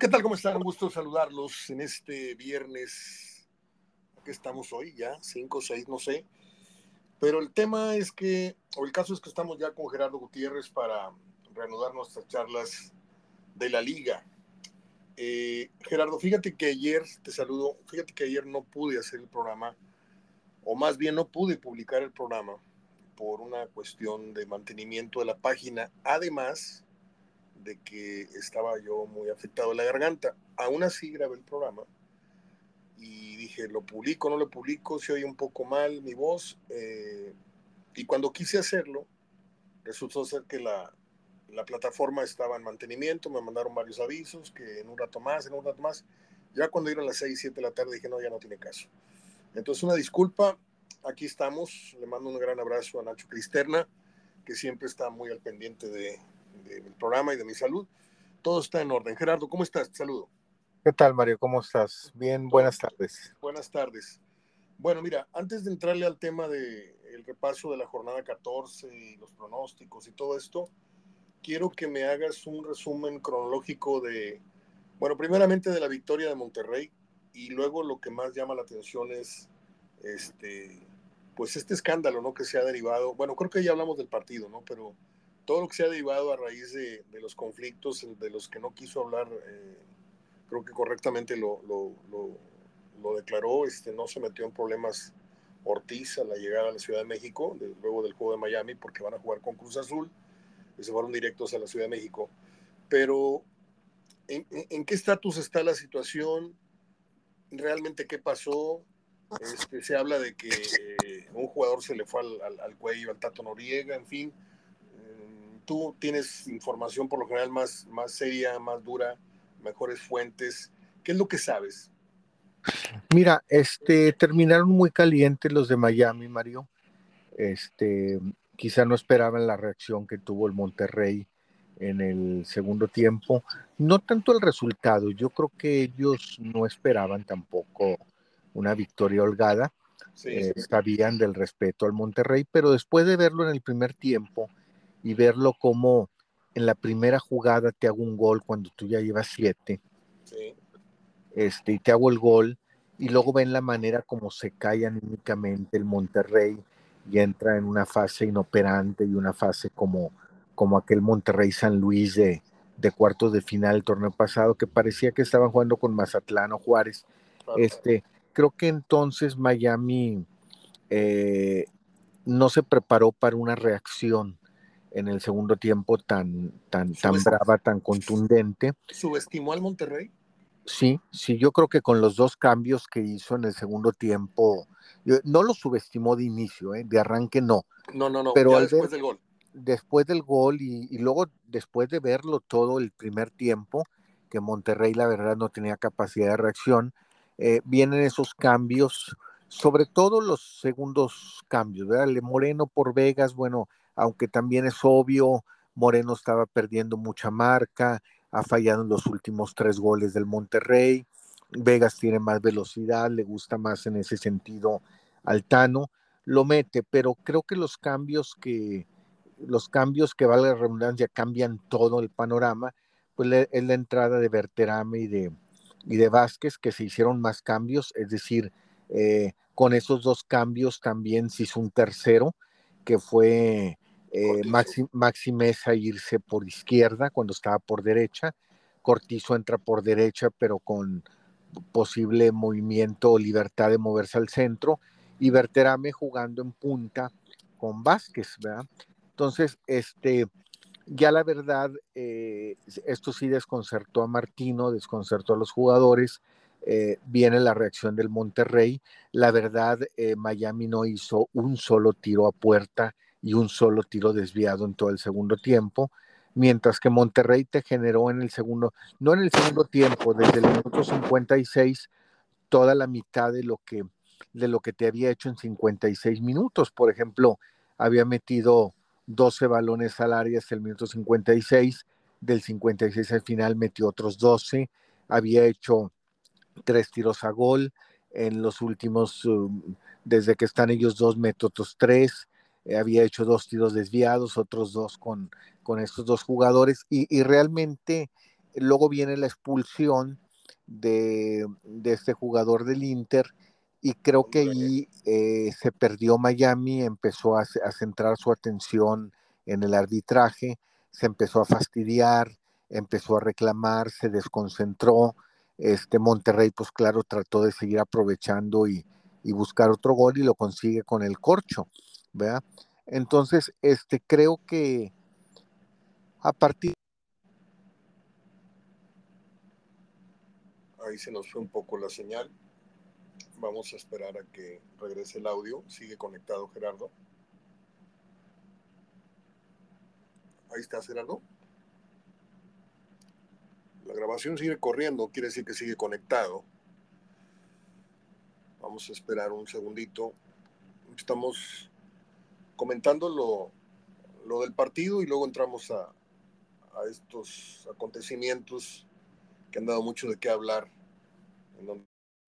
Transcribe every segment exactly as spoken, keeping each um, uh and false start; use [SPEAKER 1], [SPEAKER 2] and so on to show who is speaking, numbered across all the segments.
[SPEAKER 1] ¿Qué tal? ¿Cómo están? Un gusto saludarlos en este viernes. Aquí estamos hoy ya, cinco o seis, no sé. Pero el tema es que, o el caso es que estamos ya con Gerardo Gutiérrez para reanudar nuestras charlas de la liga. Eh, Gerardo, fíjate que ayer, te saludo, fíjate que ayer no pude hacer el programa, o más bien no pude publicar el programa por una cuestión de mantenimiento de la página, además de que estaba yo muy afectado en la garganta. Aún así grabé el programa y dije, ¿lo publico o no lo publico? Se oye un poco mal mi voz. Eh, y cuando quise hacerlo, resultó ser que la, la plataforma estaba en mantenimiento, me mandaron varios avisos, que en un rato más, en un rato más. Ya cuando eran las seis, siete de la tarde dije, no, ya no tiene caso. Entonces, una disculpa, aquí estamos. Le mando un gran abrazo a Nacho Cristerna, que siempre está muy al pendiente de, de, del programa y de mi salud. Todo está en orden. Gerardo, ¿cómo estás? Te saludo.
[SPEAKER 2] ¿Qué tal, Mario? ¿Cómo estás? Bien,
[SPEAKER 1] Todo.
[SPEAKER 2] buenas tardes.
[SPEAKER 1] Buenas tardes. Bueno, mira, antes de entrarle al tema del de repaso de la jornada catorce y los pronósticos y todo esto, quiero que me hagas un resumen cronológico de, bueno, primeramente de la victoria de Monterrey y luego lo que más llama la atención es este, pues este escándalo, ¿no? Que se ha derivado, bueno, creo que ya hablamos del partido, ¿no? Pero todo lo que se ha derivado a raíz de, de los conflictos de los que no quiso hablar, eh, creo que correctamente lo, lo, lo, lo declaró, este, no se metió en problemas Ortiz a la llegada a la Ciudad de México, de, luego del juego de Miami, porque van a jugar con Cruz Azul, y se fueron directos a la Ciudad de México. Pero, ¿en, en qué estatus está la situación? ¿Realmente qué pasó? Este, se habla de que eh, un jugador se le fue al, al, al cuello al Tato Noriega, en fin. Eh, tú tienes información por lo general más, más seria, más dura, mejores fuentes. ¿Qué es lo que sabes?
[SPEAKER 2] Mira, este, terminaron muy calientes los de Miami, Mario. Este, quizá no esperaban la reacción que tuvo el Monterrey en el segundo tiempo. No tanto el resultado, yo creo que ellos no esperaban tampoco una victoria holgada.
[SPEAKER 1] Sí.
[SPEAKER 2] Eh, sabían del respeto al Monterrey, pero después de verlo en el primer tiempo y verlo como en la primera jugada te hago un gol cuando tú ya llevas siete,
[SPEAKER 1] Sí.
[SPEAKER 2] este, y te hago el gol, y luego ven la manera como se cae anímicamente el Monterrey y entra en una fase inoperante y una fase como, como aquel Monterrey San Luis de, de cuartos de final el torneo pasado, que parecía que estaban jugando con Mazatlán o Juárez.
[SPEAKER 1] Claro.
[SPEAKER 2] Este, creo que entonces Miami eh, no se preparó para una reacción en el segundo tiempo tan, tan, tan
[SPEAKER 1] Subest
[SPEAKER 2] brava, tan contundente.
[SPEAKER 1] ¿Subestimó al Monterrey?
[SPEAKER 2] Sí, sí, yo creo que con los dos cambios que hizo en el segundo tiempo, yo, no lo subestimó de inicio, ¿eh? De arranque no,
[SPEAKER 1] No, no, no,
[SPEAKER 2] pero
[SPEAKER 1] ya
[SPEAKER 2] al ver
[SPEAKER 1] después del gol.
[SPEAKER 2] después del gol y, y luego después de verlo todo el primer tiempo, que Monterrey la verdad no tenía capacidad de reacción, eh, vienen esos cambios, sobre todo los segundos cambios, ¿verdad? Moreno por Vegas, bueno, aunque también es obvio, Moreno estaba perdiendo mucha marca, ha fallado en los últimos tres goles del Monterrey, Vegas tiene más velocidad, le gusta más en ese sentido al Tano, lo mete, pero creo que los cambios que, los cambios que, valga la redundancia, cambian todo el panorama, pues le, es la entrada de Berterame y de, y de Vázquez, que se hicieron más cambios, es decir, eh, con esos dos cambios también se hizo un tercero, que fue eh, Maxi, Maxi Mesa irse por izquierda cuando estaba por derecha, Cortizo entra por derecha, pero con posible movimiento o libertad de moverse al centro, y Berterame jugando en punta con Vázquez, ¿verdad? Entonces, este, ya la verdad, eh, esto sí desconcertó a Martino, desconcertó a los jugadores, eh, viene la reacción del Monterrey, la verdad, eh, Miami no hizo un solo tiro a puerta y un solo tiro desviado en todo el segundo tiempo, mientras que Monterrey te generó en el segundo, no en el segundo tiempo, desde el minuto cincuenta y seis, toda la mitad de lo que, de lo que te había hecho en cincuenta y seis minutos. Por ejemplo, había metido doce balones al área hasta el minuto cincuenta y seis, del cincuenta y seis al final metió otros doce, había hecho tres tiros a gol, en los últimos, um, desde que están ellos dos, metió otros tres, eh, había hecho dos tiros desviados, otros dos con, con estos dos jugadores, y, y realmente luego viene la expulsión de, de este jugador del Inter y creo que ahí eh, se perdió Miami, empezó a, a centrar su atención en el arbitraje, se empezó a fastidiar, empezó a reclamar, se desconcentró. Este Monterrey, pues claro, trató de seguir aprovechando y, y buscar otro gol y lo consigue con el corcho, ¿verdad? Entonces, este, creo que a partir...
[SPEAKER 1] Ahí se nos fue un poco la señal. Vamos a esperar a que regrese el audio. Sigue conectado Gerardo. Ahí está Gerardo. La grabación sigue corriendo, quiere decir que sigue conectado. Vamos a esperar un segundito. Estamos comentando lo, lo del partido y luego entramos a, a estos acontecimientos que han dado mucho de qué hablar. En donde...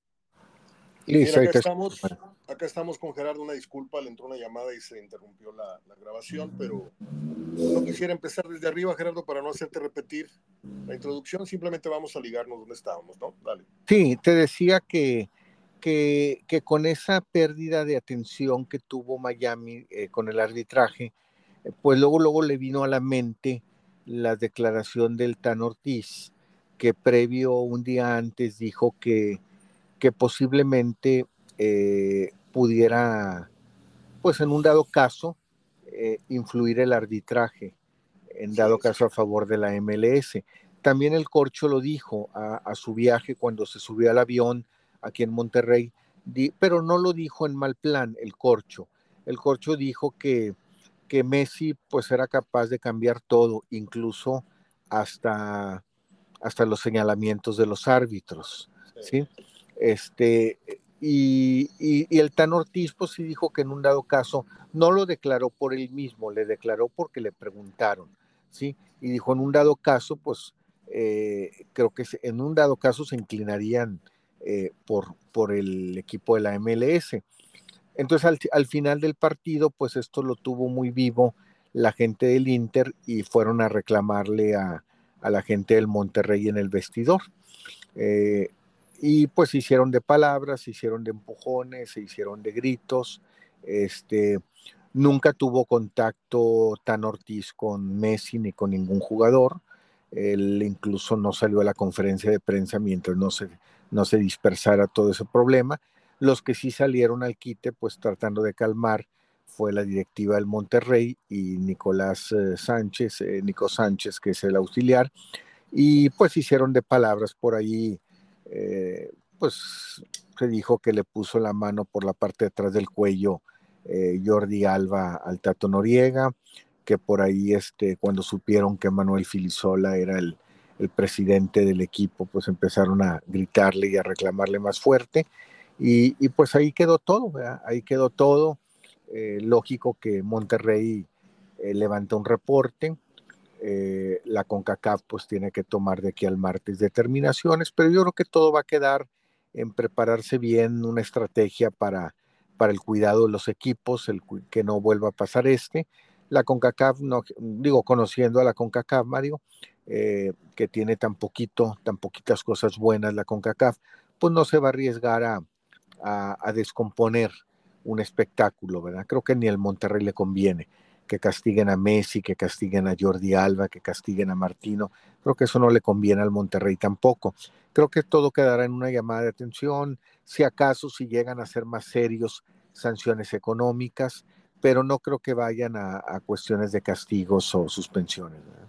[SPEAKER 1] Listo, Bien, acá estamos, acá estamos con Gerardo. Una disculpa, le entró una llamada y se interrumpió la, la grabación, pero no quisiera empezar desde arriba, Gerardo, para no hacerte repetir la introducción. Simplemente vamos a ligarnos donde estábamos, ¿no? Dale.
[SPEAKER 2] Sí, te decía que, que, que con esa pérdida de atención que tuvo Miami eh, con el arbitraje, eh, pues luego, luego le vino a la mente la declaración del Tan Ortiz, que previo un día antes dijo que, que posiblemente eh, pudiera, pues en un dado caso, eh, influir el arbitraje, en dado sí, caso sí. a favor de la M L S. También el Corcho lo dijo a, a su viaje cuando se subió al avión aquí en Monterrey, di, pero no lo dijo en mal plan el Corcho. El Corcho dijo que, que Messi pues era capaz de cambiar todo, incluso hasta, hasta los señalamientos de los árbitros, ¿sí? Este, y, y, y el Tan Ortiz pues sí dijo que en un dado caso no lo declaró por él mismo, le declaró porque le preguntaron, ¿sí? Y dijo en un dado caso, pues eh, creo que en un dado caso se inclinarían eh, por, por el equipo de la M L S. Entonces al, al final del partido, pues esto lo tuvo muy vivo la gente del Inter y fueron a reclamarle a, a la gente del Monterrey en el vestidor. Eh, y pues se hicieron de palabras, se hicieron de empujones, se hicieron de gritos. Este, nunca tuvo contacto Tan Ortiz con Messi ni con ningún jugador. Él incluso no salió a la conferencia de prensa mientras no se, no se dispersara todo ese problema. Los que sí salieron al quite, pues tratando de calmar, fue la directiva del Monterrey y Nicolás eh, Sánchez, eh, Nico Sánchez, que es el auxiliar, y pues hicieron de palabras por ahí, eh, pues se dijo que le puso la mano por la parte de atrás del cuello eh, Jordi Alba al Tato Noriega, que por ahí este, cuando supieron que Manuel Filisola era el, el presidente del equipo, pues empezaron a gritarle y a reclamarle más fuerte, y, y pues ahí quedó todo, ¿verdad? Ahí quedó todo. Eh, lógico que Monterrey eh, levantó un reporte. Eh, la CONCACAF pues tiene que tomar de aquí al martes determinaciones, pero yo creo que todo va a quedar en prepararse bien una estrategia para, para el cuidado de los equipos, el, que no vuelva a pasar este. La CONCACAF, no, digo, conociendo a la CONCACAF, Mario, eh, que tiene tan poquito, tan poquitas cosas buenas la CONCACAF, pues no se va a arriesgar a, a, a descomponer un espectáculo, ¿verdad? Creo que ni al Monterrey le conviene que castiguen a Messi, que castiguen a Jordi Alba, que castiguen a Martino. Creo que eso no le conviene al Monterrey tampoco. Creo que todo quedará en una llamada de atención, si acaso si llegan a ser más serios, sanciones económicas, pero no creo que vayan a, a cuestiones de castigos o suspensiones, ¿verdad?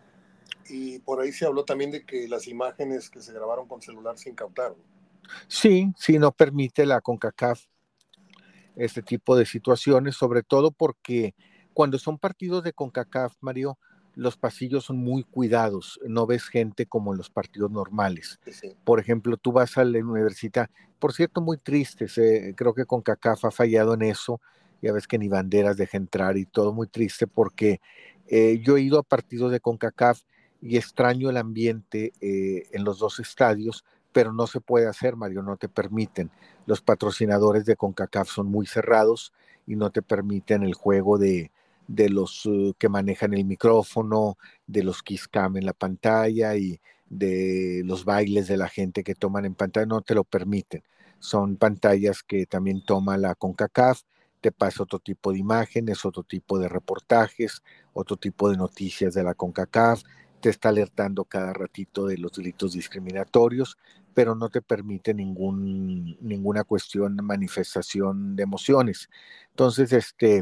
[SPEAKER 1] Y por ahí se habló también de que las imágenes que se grabaron con celular se incautaron.
[SPEAKER 2] Sí, sí, no permite la CONCACAF este tipo de situaciones, sobre todo porque cuando son partidos de CONCACAF, Mario, los pasillos son muy cuidados, no ves gente como en los partidos normales. Sí, sí. Por ejemplo, tú vas a la universidad, por cierto, muy tristes, eh, creo que CONCACAF ha fallado en eso, ya ves que ni banderas deja entrar y todo muy triste porque eh, yo he ido a partidos de CONCACAF y extraño el ambiente eh, en los dos estadios, pero no se puede hacer, Mario, no te permiten. Los patrocinadores de CONCACAF son muy cerrados y no te permiten el juego de, de los uh, que manejan el micrófono, de los Kiss Cam en la pantalla, y de los bailes de la gente que toman en pantalla, no te lo permiten. Son pantallas que también toma la CONCACAF, te pasa otro tipo de imágenes, otro tipo de reportajes, otro tipo de noticias de la CONCACAF, te está alertando cada ratito de los delitos discriminatorios, pero no te permite ningún, ninguna cuestión, manifestación de emociones. Entonces, este,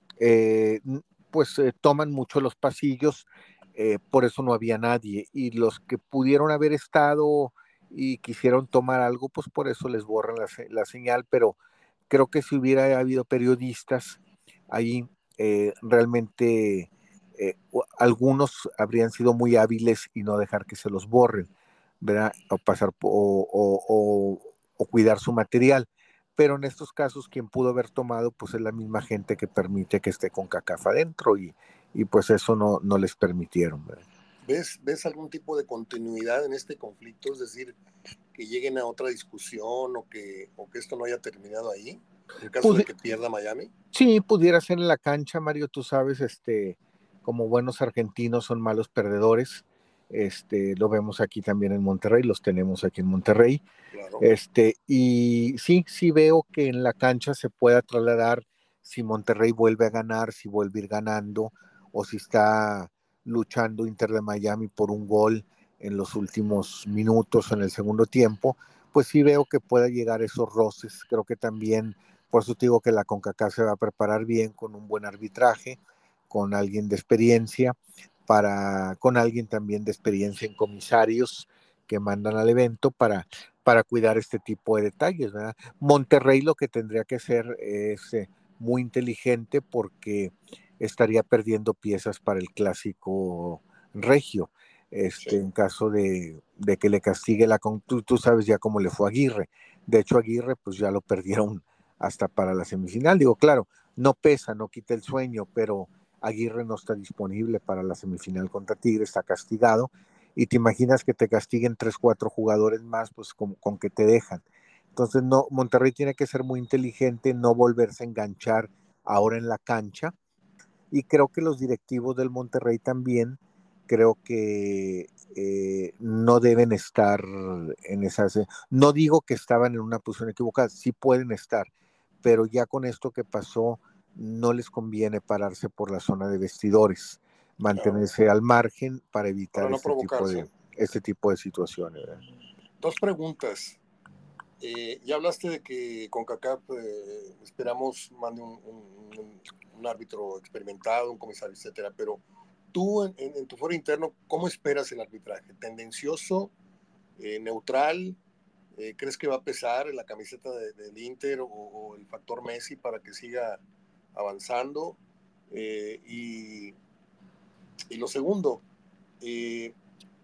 [SPEAKER 2] eh, pues eh, toman mucho los pasillos, eh, por eso no había nadie. Y los que pudieron haber estado y quisieron tomar algo, pues por eso les borran la, la señal, pero creo que si hubiera habido periodistas ahí, eh, realmente eh, algunos habrían sido muy hábiles y no dejar que se los borren, ¿verdad? O pasar o, o, o, o cuidar su material. Pero en estos casos quien pudo haber tomado pues es la misma gente que permite que esté con CACAF adentro y, y pues eso no, no les permitieron, ¿verdad?
[SPEAKER 1] ¿Ves, ¿Ves algún tipo de continuidad en este conflicto? Es decir, que lleguen a otra discusión o que, o que esto no haya terminado ahí, en caso de
[SPEAKER 2] Pudi
[SPEAKER 1] que pierda Miami.
[SPEAKER 2] sí, pudiera ser en la cancha, Mario, tú sabes, este, como buenos argentinos son malos perdedores. Este, lo vemos aquí también en Monterrey, los tenemos aquí en Monterrey.
[SPEAKER 1] Claro.
[SPEAKER 2] Este, y sí, sí veo que en la cancha se pueda trasladar si Monterrey vuelve a ganar, si vuelve a ir ganando, o si está luchando Inter de Miami por un gol en los últimos minutos en el segundo tiempo, pues sí veo que pueda llegar esos roces. Creo que también, por eso te digo que la CONCACAF se va a preparar bien con un buen arbitraje, con alguien de experiencia, para, con alguien también de experiencia en comisarios que mandan al evento para para cuidar este tipo de detalles, ¿verdad? Monterrey lo que tendría que ser es eh, muy inteligente porque estaría perdiendo piezas para el clásico regio. Este,
[SPEAKER 1] Sí.
[SPEAKER 2] en caso de, de que le castigue la tú, tú sabes ya cómo le fue a Aguirre. De hecho, Aguirre, pues ya lo perdieron hasta para la semifinal. Digo, claro, no pesa, no quita el sueño, pero Aguirre no está disponible para la semifinal contra Tigre, está castigado y te imaginas que te castiguen tres, cuatro jugadores más, pues con, con que te dejan. Entonces, no, Monterrey tiene que ser muy inteligente, no volverse a enganchar ahora en la cancha. Y creo que los directivos del Monterrey también, creo que eh, no deben estar en esas. No digo que estaban en una posición equivocada, sí pueden estar, pero ya con esto que pasó, no les conviene pararse por la zona de vestidores,
[SPEAKER 1] Claro.
[SPEAKER 2] mantenerse al margen para evitar
[SPEAKER 1] Para no
[SPEAKER 2] este tipo
[SPEAKER 1] provocarse.
[SPEAKER 2] de, este tipo de situaciones, ¿verdad?
[SPEAKER 1] Dos preguntas. Eh, ya hablaste de que con CACAF eh, esperamos mande un, un, un, árbitro experimentado, un comisario, etcétera, pero tú en, en, en tu foro interno, ¿cómo esperas el arbitraje? ¿Tendencioso? Eh, ¿Neutral? Eh, ¿Crees que va a pesar en la camiseta de, del Inter o, o, el factor Messi para que siga avanzando? Eh, y, y, lo segundo, eh,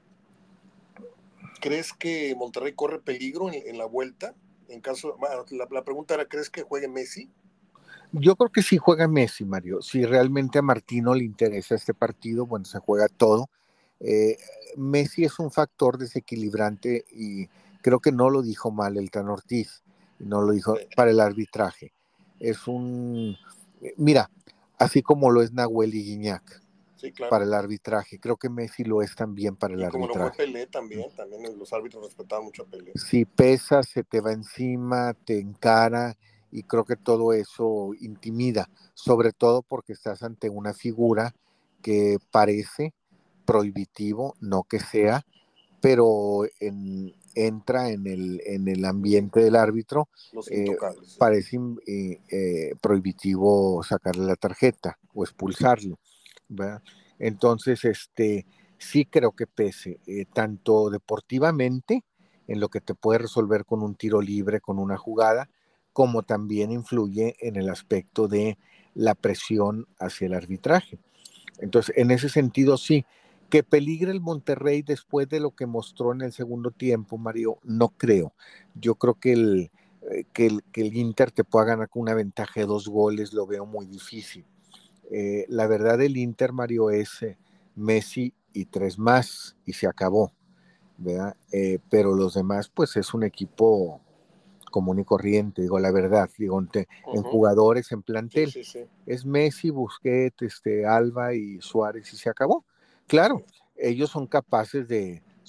[SPEAKER 1] ¿crees que Monterrey corre peligro en, en la vuelta? En caso, bueno, la, la, pregunta era, ¿crees que juegue Messi?
[SPEAKER 2] Yo creo que sí juega Messi, Mario. Si realmente a Martino le interesa este partido, bueno, se juega todo. Eh, Messi es un factor desequilibrante y creo que no lo dijo mal el Tan Ortiz, no lo dijo
[SPEAKER 1] Sí.
[SPEAKER 2] para el arbitraje. Es un, mira, así como lo es Nahuel y Guiñac
[SPEAKER 1] Sí, claro.
[SPEAKER 2] para el arbitraje, creo que Messi lo es también para el
[SPEAKER 1] Y como lo fue
[SPEAKER 2] arbitraje.
[SPEAKER 1] Pelé también, también los árbitros respetaban mucho a Pelé.
[SPEAKER 2] Si pesa, se te va encima, te encara y creo que todo eso intimida, sobre todo porque estás ante una figura que parece prohibitivo, no que sea, pero en, entra en el, en el ambiente del árbitro,
[SPEAKER 1] Los
[SPEAKER 2] eh,
[SPEAKER 1] intocables. Sí.
[SPEAKER 2] parece eh, eh, prohibitivo sacarle la tarjeta o expulsarlo, ¿verdad? Entonces, este, sí creo que pese, eh, tanto deportivamente, en lo que te puede resolver con un tiro libre, con una jugada, como también influye en el aspecto de la presión hacia el arbitraje. Entonces, en ese sentido, sí. Que peligre el Monterrey después de lo que mostró en el segundo tiempo, Mario, no creo. Yo creo que el, eh, que el, que el Inter te pueda ganar con una ventaja de dos goles, lo veo muy difícil. Eh, la verdad del Inter, Mario, es eh, Messi y tres más, y se acabó, ¿verdad? Eh, pero los demás, pues es un equipo común y corriente, digo la verdad, digo, te,
[SPEAKER 1] Uh
[SPEAKER 2] en
[SPEAKER 1] -huh.
[SPEAKER 2] jugadores, en
[SPEAKER 1] Sí,
[SPEAKER 2] plantel.
[SPEAKER 1] sí, sí.
[SPEAKER 2] Es Messi, Busquets, este, Alba y Suárez y se acabó. Claro,
[SPEAKER 1] Sí.
[SPEAKER 2] ellos son capaces de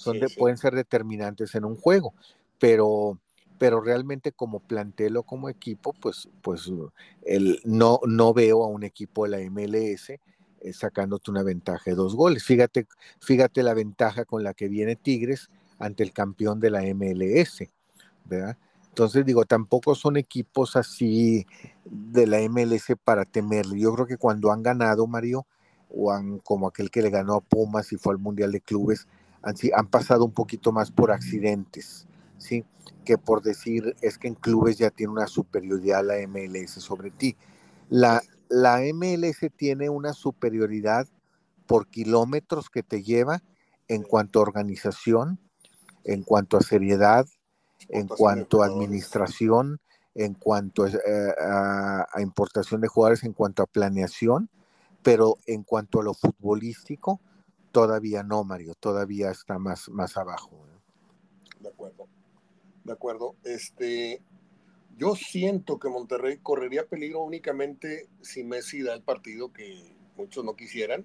[SPEAKER 2] son
[SPEAKER 1] Sí,
[SPEAKER 2] de,
[SPEAKER 1] sí.
[SPEAKER 2] pueden ser determinantes en un juego, pero, pero realmente como plantel o como equipo, pues, pues el, no, no veo a un equipo de la M L S eh, sacándote una ventaja de dos goles. Fíjate, fíjate la ventaja con la que viene Tigres ante el campeón de la M L S, ¿verdad? Entonces digo, tampoco son equipos así de la M L S para temerle. Yo creo que cuando han ganado, Mario, o han, como aquel que le ganó a Pumas y fue al Mundial de Clubes, han, han pasado un poquito más por accidentes, ¿sí? Que por decir, es que en clubes ya tiene una superioridad la M L S sobre ti. La, la M L S tiene una superioridad por kilómetros que te lleva en cuanto a organización, en cuanto a seriedad, en
[SPEAKER 1] Exportación de
[SPEAKER 2] cuanto a
[SPEAKER 1] jugadores.
[SPEAKER 2] administración, en cuanto eh, a, a, importación de jugadores, en cuanto a planeación, pero en cuanto a lo futbolístico, todavía no, Mario, todavía está más, más abajo. ¿eh?
[SPEAKER 1] De acuerdo, de acuerdo. Este, yo siento que Monterrey correría peligro únicamente si Messi da el partido que muchos no quisieran,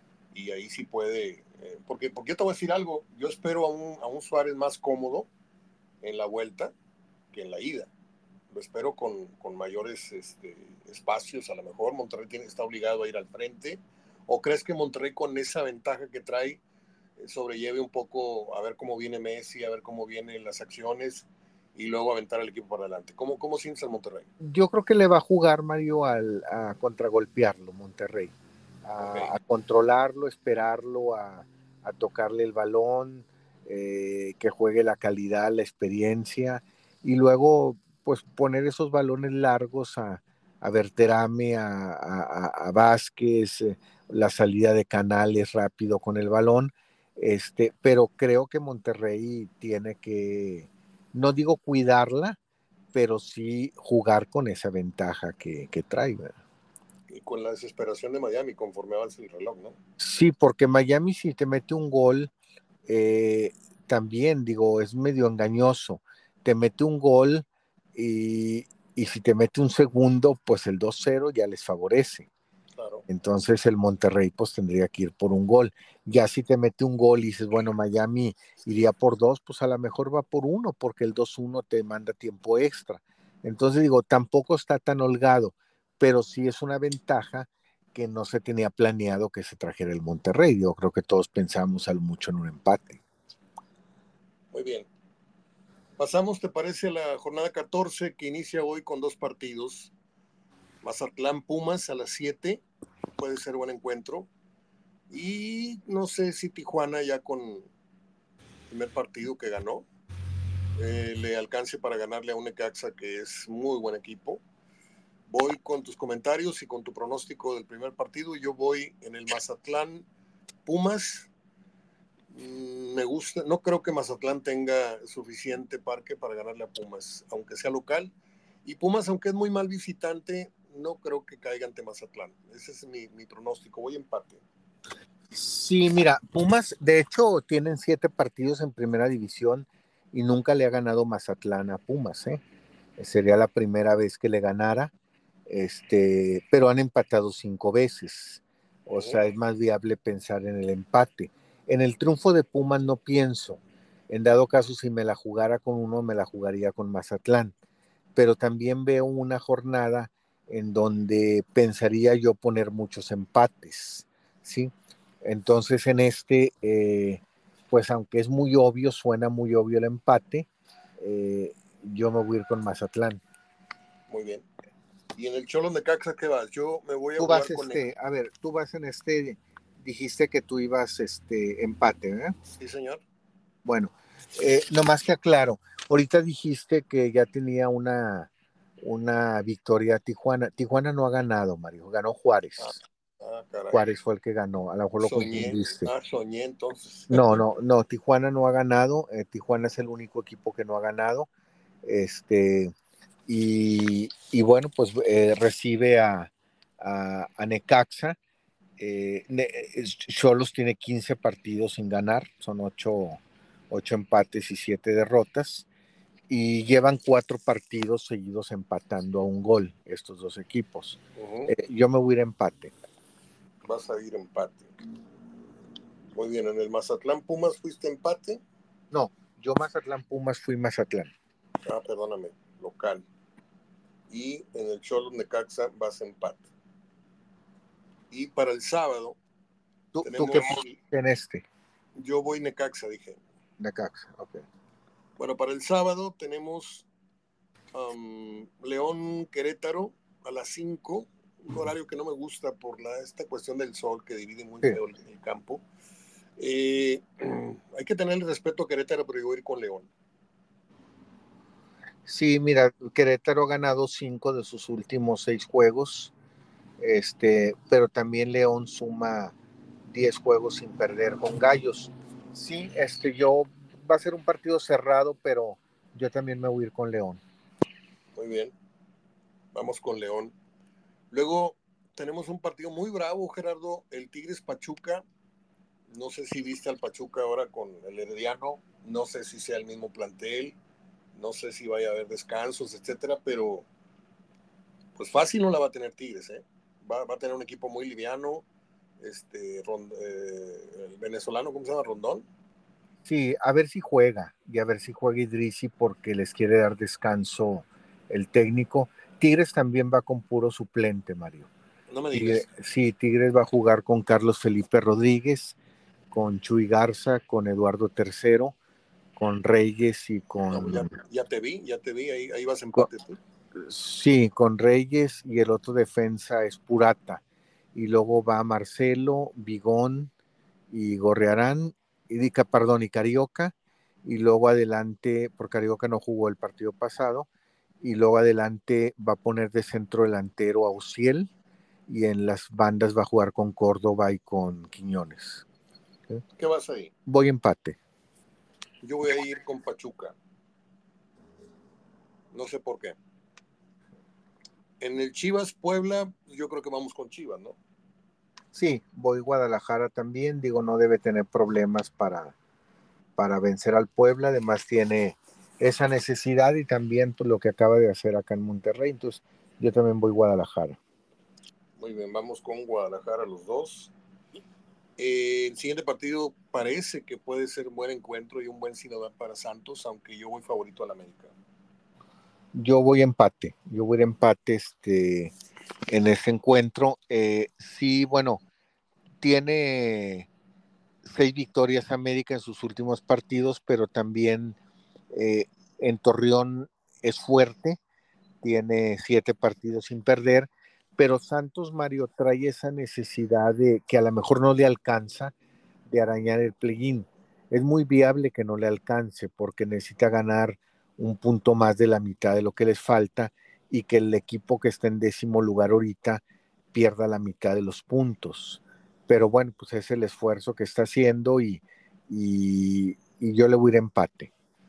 [SPEAKER 1] y ahí sí puede, eh, porque, porque yo te voy a decir algo, yo espero a un, a un Suárez más cómodo en la vuelta que en la ida. Lo espero con, con mayores este, espacios, a lo mejor Monterrey tiene, está obligado a ir al frente. ¿O crees que Monterrey con esa ventaja que trae eh, sobrelleve un poco a ver cómo viene Messi, a ver cómo vienen las acciones y luego aventar al equipo para adelante? ¿Cómo, cómo sientes al Monterrey?
[SPEAKER 2] Yo creo que le va a jugar, Mario, al, a contragolpearlo, Monterrey,
[SPEAKER 1] Ok,
[SPEAKER 2] a, a controlarlo, esperarlo, a, a tocarle el balón, eh, que juegue la calidad, la experiencia, y luego pues poner esos balones largos a, a Berterame, a, a, a Vázquez, eh, la salida de Canales rápido con el balón, este, pero creo que Monterrey tiene que, no digo cuidarla, pero sí jugar con esa ventaja que, que trae. ¿verdad?
[SPEAKER 1] y con la desesperación de Miami conforme avanza el reloj, ¿no?
[SPEAKER 2] Sí, porque Miami si te mete un gol, eh, también digo, es medio engañoso. Te mete un gol y, y si te mete un segundo, pues el dos cero ya les favorece.
[SPEAKER 1] Claro.
[SPEAKER 2] Entonces el Monterrey pues tendría que ir por un gol. Ya si te mete un gol y dices, bueno, Miami iría por dos, pues a lo mejor va por uno, porque el dos uno te manda tiempo extra. Entonces digo, tampoco está tan holgado, pero sí es una ventaja que no se tenía planeado que se trajera el Monterrey. Yo creo que todos pensamos al mucho en un empate.
[SPEAKER 1] Muy bien. Pasamos, ¿te parece, a la jornada catorce que inicia hoy con dos partidos? Mazatlán Pumas a las siete, puede ser buen encuentro. Y no sé si Tijuana ya con el primer partido que ganó, eh, le alcance para ganarle a un Necaxa que es muy buen equipo. Voy con tus comentarios y con tu pronóstico del primer partido. Yo voy en el Mazatlán Pumas. Mm, me gusta, no creo que Mazatlán tenga suficiente parque para ganarle a Pumas, aunque sea local. Y Pumas, aunque es muy mal visitante, no creo que caiga ante Mazatlán. Ese es mi, mi pronóstico. Voy empate.
[SPEAKER 2] Sí, mira, Pumas, de hecho, tienen siete partidos en primera división y nunca le ha ganado Mazatlán a Pumas, ¿eh? Sería la primera vez que le ganara, este, pero han empatado cinco veces. O
[SPEAKER 1] Uh-huh.
[SPEAKER 2] sea, es más viable pensar en el empate. En el triunfo de Pumas no pienso. En dado caso, si me la jugara con uno, me la jugaría con Mazatlán. Pero también veo una jornada en donde pensaría yo poner muchos empates, ¿sí? Entonces en este, eh, pues aunque es muy obvio, suena muy obvio el empate, eh, yo me voy a ir con Mazatlán.
[SPEAKER 1] Muy bien. Y en el Cholos de Caxa, ¿qué vas? Yo me voy a
[SPEAKER 2] Tú vas,
[SPEAKER 1] jugar con...
[SPEAKER 2] este, a ver, tú vas en este, dijiste que tú ibas, este, empate, ¿eh?
[SPEAKER 1] Sí, señor.
[SPEAKER 2] Bueno, eh, nomás te aclaro, ahorita dijiste que ya tenía una, una victoria Tijuana. Tijuana no ha ganado, Mario, ganó
[SPEAKER 1] Ah,
[SPEAKER 2] Juárez.
[SPEAKER 1] ah, caray.
[SPEAKER 2] Juárez fue el que ganó, a lo mejor lo
[SPEAKER 1] Soñé.
[SPEAKER 2] confundiste.
[SPEAKER 1] Ah, soñé entonces.
[SPEAKER 2] No, no, no, Tijuana no ha ganado, eh, Tijuana es el único equipo que no ha ganado, este, y, y bueno, pues eh, recibe a, a, a Necaxa. Eh, Xolos tiene quince partidos sin ganar, son ocho, ocho empates y siete derrotas, y llevan cuatro partidos seguidos empatando a un gol estos dos equipos.
[SPEAKER 1] Uh-huh.
[SPEAKER 2] Eh, yo me voy a ir a empate.
[SPEAKER 1] Vas a ir empate. Muy bien, en el Mazatlán Pumas fuiste empate.
[SPEAKER 2] No, yo Mazatlán Pumas fui Mazatlán.
[SPEAKER 1] Ah, perdóname, local. Y en el Xolos Necaxa vas empate. Y para el sábado
[SPEAKER 2] ¿Tú, tú
[SPEAKER 1] tenemos...
[SPEAKER 2] qué pusiste en este?
[SPEAKER 1] Yo voy Necaxa, dije.
[SPEAKER 2] Necaxa, ok.
[SPEAKER 1] Bueno, para el sábado tenemos um, León Querétaro a las cinco, un horario que no me gusta por la, esta cuestión del sol que divide muy
[SPEAKER 2] Sí.
[SPEAKER 1] feo el, el campo. Eh, hay que tener el respeto a Querétaro, pero yo voy a ir con León.
[SPEAKER 2] Sí, mira, Querétaro ha ganado cinco de sus últimos seis juegos, este, pero también León suma diez juegos sin perder con Gallos. Sí, este, yo va a ser un partido cerrado, pero yo también me voy a ir con León.
[SPEAKER 1] Muy bien, vamos con León. Luego tenemos un partido muy bravo, Gerardo, el Tigres Pachuca. No sé si viste al Pachuca ahora con el Herediano, no sé si sea el mismo plantel, no sé si vaya a haber descansos, etcétera, pero pues fácil no la va a tener Tigres, ¿eh? Va, va a tener un equipo muy liviano, este, Rond, eh, el venezolano, ¿cómo se llama? Rondón.
[SPEAKER 2] Sí, a ver si juega y a ver si juega Idrisi porque les quiere dar descanso el técnico. Tigres también va con puro suplente, Mario.
[SPEAKER 1] No me
[SPEAKER 2] Tigre,
[SPEAKER 1] digas.
[SPEAKER 2] sí, Tigres va a jugar con Carlos Felipe Rodríguez, con Chuy Garza, con Eduardo Tercero, con Reyes y
[SPEAKER 1] No,
[SPEAKER 2] con,
[SPEAKER 1] pues ya, ya te vi, ya te vi, ahí, ahí vas
[SPEAKER 2] con
[SPEAKER 1] empate tú.
[SPEAKER 2] sí, con Reyes y el otro defensa es Purata. Y luego va Marcelo, Vigón y Gorrearán, y, perdón, y Carioca. Y luego adelante, por Carioca no jugó el partido pasado, y luego adelante va a poner de centro delantero a Uciel y en las bandas va a jugar con Córdoba y con Quiñones. ¿Sí?
[SPEAKER 1] ¿Qué vas ahí?
[SPEAKER 2] Voy empate.
[SPEAKER 1] Yo voy a ir con Pachuca. No sé por qué. En el Chivas Puebla, yo creo que vamos con Chivas, ¿no?
[SPEAKER 2] Sí, voy Guadalajara también, digo, no debe tener problemas para, para vencer al Puebla, además tiene esa necesidad y también pues, lo que acaba de hacer acá en Monterrey, entonces yo también voy Guadalajara.
[SPEAKER 1] Muy bien, vamos con Guadalajara los dos. Eh, el siguiente partido parece que puede ser un buen encuentro y un buen sinodal para Santos, aunque yo voy favorito al América.
[SPEAKER 2] Yo voy empate, yo voy empate este, en este encuentro. Eh, sí, bueno, tiene seis victorias América en sus últimos partidos, pero también eh, en Torreón es fuerte, tiene siete partidos sin perder, pero Santos Mario trae esa necesidad de que a lo mejor no le alcanza de arañar el play-in. Es muy viable que no le alcance porque necesita ganar un punto más de la mitad de lo que les falta y que el equipo que está en décimo lugar ahorita pierda la mitad de los puntos. Pero bueno, pues es el esfuerzo que está haciendo y, y, y yo le voy a ir a empate.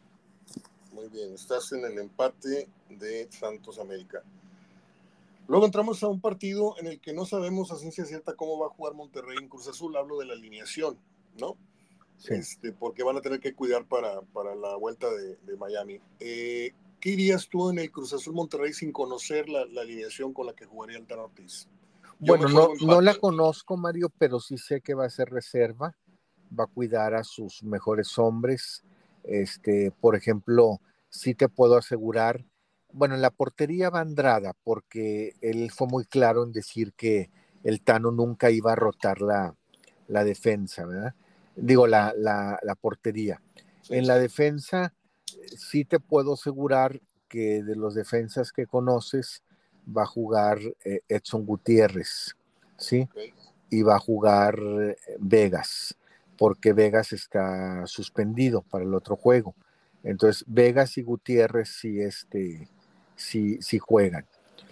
[SPEAKER 1] Muy bien, estás en el empate de Santos América. Luego entramos a un partido en el que no sabemos a ciencia cierta cómo va a jugar Monterrey en Cruz Azul. Hablo de la alineación, ¿no?
[SPEAKER 2] Sí.
[SPEAKER 1] Este, porque van a tener que cuidar para, para la vuelta de, de Miami. Eh, ¿Qué irías tú en el Cruz Azul Monterrey sin conocer la, la alineación con la que jugaría el Tan Ortiz? Yo
[SPEAKER 2] Bueno,
[SPEAKER 1] me
[SPEAKER 2] no,
[SPEAKER 1] juego empate.
[SPEAKER 2] no la conozco, Mario, pero sí sé que va a ser reserva, va a cuidar a sus mejores hombres. Este, por ejemplo, sí te puedo asegurar, bueno, en la portería va Andrada, porque él fue muy claro en decir que el Tano nunca iba a rotar la, la defensa, ¿verdad? Digo, la, la, la portería.
[SPEAKER 1] Sí.
[SPEAKER 2] En la defensa, sí te puedo asegurar que de los defensas que conoces, va a jugar eh, Edson Gutiérrez, ¿sí?
[SPEAKER 1] Okay.
[SPEAKER 2] Y va a jugar eh, Vegas, porque Vegas está suspendido para el otro juego. Entonces, Vegas y Gutiérrez sí, este, sí, sí juegan.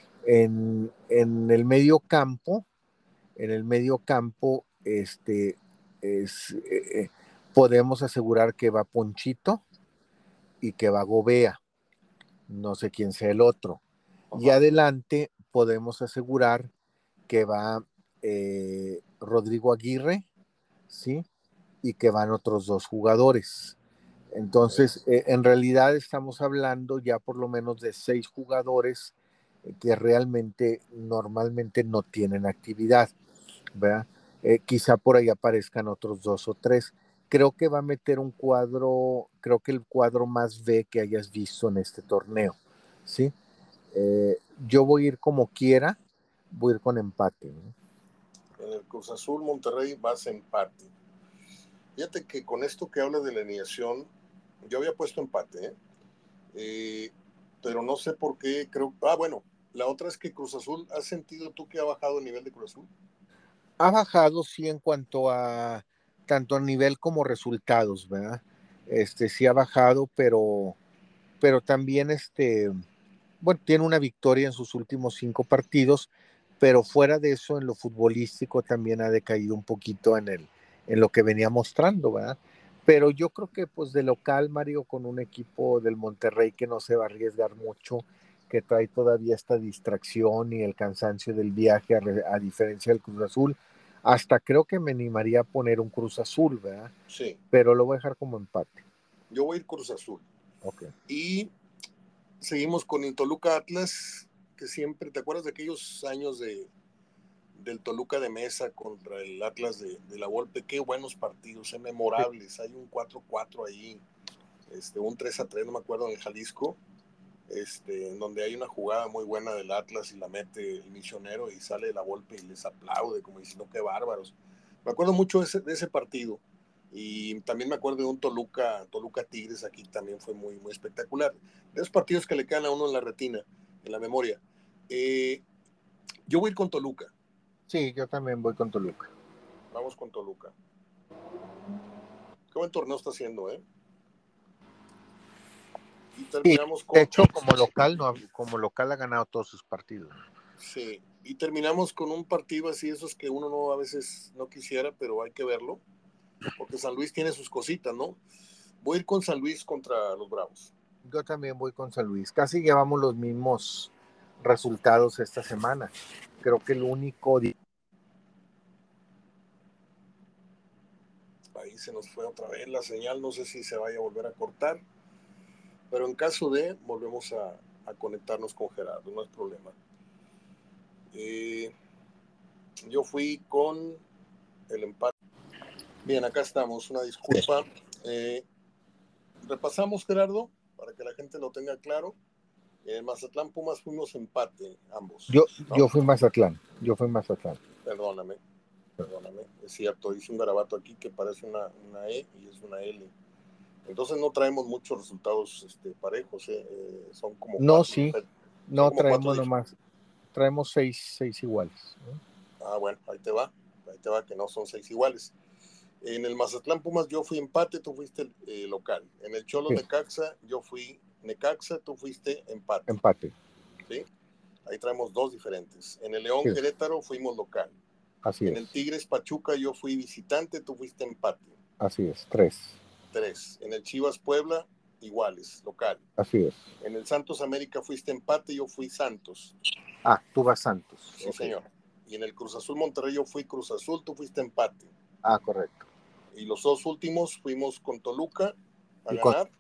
[SPEAKER 2] En, en el medio campo, en el medio campo, este, es, eh, podemos asegurar que va Ponchito y que va Gobea. No sé quién sea el otro. Uh-huh. Y adelante podemos asegurar que va eh, Rodrigo Aguirre, ¿sí? Y que van otros dos jugadores. Entonces, eh, en realidad estamos hablando ya por lo menos de seis jugadores que realmente normalmente no tienen actividad, ¿verdad? eh, quizá por ahí aparezcan otros dos o tres. Creo que va a meter un cuadro, creo que el cuadro más B que hayas visto en este torneo, ¿sí? Eh, yo voy a ir como quiera, voy a ir con empate, ¿no?
[SPEAKER 1] En el Cruz Azul Monterrey vas a empate. Fíjate que con esto que hablas de la alineación, yo había puesto empate, ¿eh? Eh, pero no sé por qué, creo, ah, bueno, la otra es que Cruz Azul, ¿has sentido tú que ha bajado el nivel de Cruz Azul?
[SPEAKER 2] Ha bajado, sí, en cuanto a tanto a nivel como resultados, ¿verdad? Este, sí ha bajado, pero, pero también, este, bueno, tiene una victoria en sus últimos cinco partidos, pero fuera de eso, en lo futbolístico también ha decaído un poquito en, el, en lo que venía mostrando, ¿verdad? Pero yo creo que pues de local, Mario, con un equipo del Monterrey que no se va a arriesgar mucho, que trae todavía esta distracción y el cansancio del viaje, a, a diferencia del Cruz Azul, hasta creo que me animaría a poner un Cruz Azul, ¿verdad?
[SPEAKER 1] Sí.
[SPEAKER 2] Pero lo voy a dejar como empate.
[SPEAKER 1] Yo voy a ir Cruz Azul.
[SPEAKER 2] Ok.
[SPEAKER 1] Y seguimos con el Toluca Atlas, que siempre, ¿te acuerdas de aquellos años de, del Toluca de Mesa contra el Atlas de, de la Volpe? Qué buenos partidos, eh, memorables. Hay un cuatro cuatro ahí, este, un tres a tres, no me acuerdo, en el Jalisco, este, en donde hay una jugada muy buena del Atlas y la mete el misionero y sale de la Volpe y les aplaude, como diciendo qué bárbaros. Me acuerdo mucho de ese, de ese partido. Y también me acuerdo de un Toluca, Toluca Tigres, aquí también fue muy, muy espectacular. De esos partidos que le quedan a uno en la retina, en la memoria. Eh, yo voy a ir con Toluca.
[SPEAKER 2] Sí, yo también voy con Toluca.
[SPEAKER 1] Vamos con Toluca. Qué buen torneo está haciendo, ¿eh? Y
[SPEAKER 2] Sí,
[SPEAKER 1] terminamos
[SPEAKER 2] de
[SPEAKER 1] con.
[SPEAKER 2] hecho, como local, no, como local ha ganado todos sus partidos.
[SPEAKER 1] Sí, y terminamos con un partido así, esos que uno no a veces no quisiera, pero hay que verlo, porque San Luis tiene sus cositas, ¿no? Voy a ir con San Luis contra los Bravos.
[SPEAKER 2] Yo también voy con San Luis. Casi llevamos los mismos resultados esta semana. Creo que el único...
[SPEAKER 1] Ahí se nos fue otra vez la señal, no sé si se vaya a volver a cortar, pero en caso de, volvemos a, a conectarnos con Gerardo, no es problema. Eh, yo fui con el empate. Bien, acá estamos, una disculpa. Eh, repasamos, Gerardo, para que la gente lo tenga claro. En Mazatlán Pumas fuimos empate, ambos,
[SPEAKER 2] Yo,
[SPEAKER 1] ¿no?
[SPEAKER 2] yo fui Mazatlán, yo fui Mazatlán.
[SPEAKER 1] Perdóname, perdóname. Es cierto, hice un garabato aquí que parece una, una E y es una L. Entonces no traemos muchos resultados este, parejos, ¿eh? Eh, son como
[SPEAKER 2] No,
[SPEAKER 1] cuatro,
[SPEAKER 2] sí,
[SPEAKER 1] son
[SPEAKER 2] no
[SPEAKER 1] como cuatro
[SPEAKER 2] traemos
[SPEAKER 1] dif-
[SPEAKER 2] nomás, traemos seis, seis iguales, ¿no?
[SPEAKER 1] Ah, bueno, ahí te va, ahí te va que no son seis iguales. En el Mazatlán Pumas yo fui empate, tú fuiste eh, local. En el Cholos
[SPEAKER 2] Sí,
[SPEAKER 1] Necaxa yo fui Necaxa, tú fuiste empate,
[SPEAKER 2] empate.
[SPEAKER 1] ¿sí? Ahí traemos dos diferentes. En el León
[SPEAKER 2] Sí,
[SPEAKER 1] Querétaro fuimos local.
[SPEAKER 2] así
[SPEAKER 1] En el
[SPEAKER 2] es,
[SPEAKER 1] Tigres Pachuca yo fui visitante, tú fuiste empate.
[SPEAKER 2] así es, tres,
[SPEAKER 1] Tres. En el Chivas Puebla, iguales, local.
[SPEAKER 2] así es.
[SPEAKER 1] En el Santos América fuiste empate, yo fui Santos.
[SPEAKER 2] Ah, tú vas Santos,
[SPEAKER 1] Sí,
[SPEAKER 2] ok.
[SPEAKER 1] señor. Y en el Cruz Azul Monterrey yo fui Cruz Azul, tú fuiste empate.
[SPEAKER 2] Ah, correcto.
[SPEAKER 1] Y los dos últimos fuimos con Toluca a
[SPEAKER 2] Y con,
[SPEAKER 1] ganar.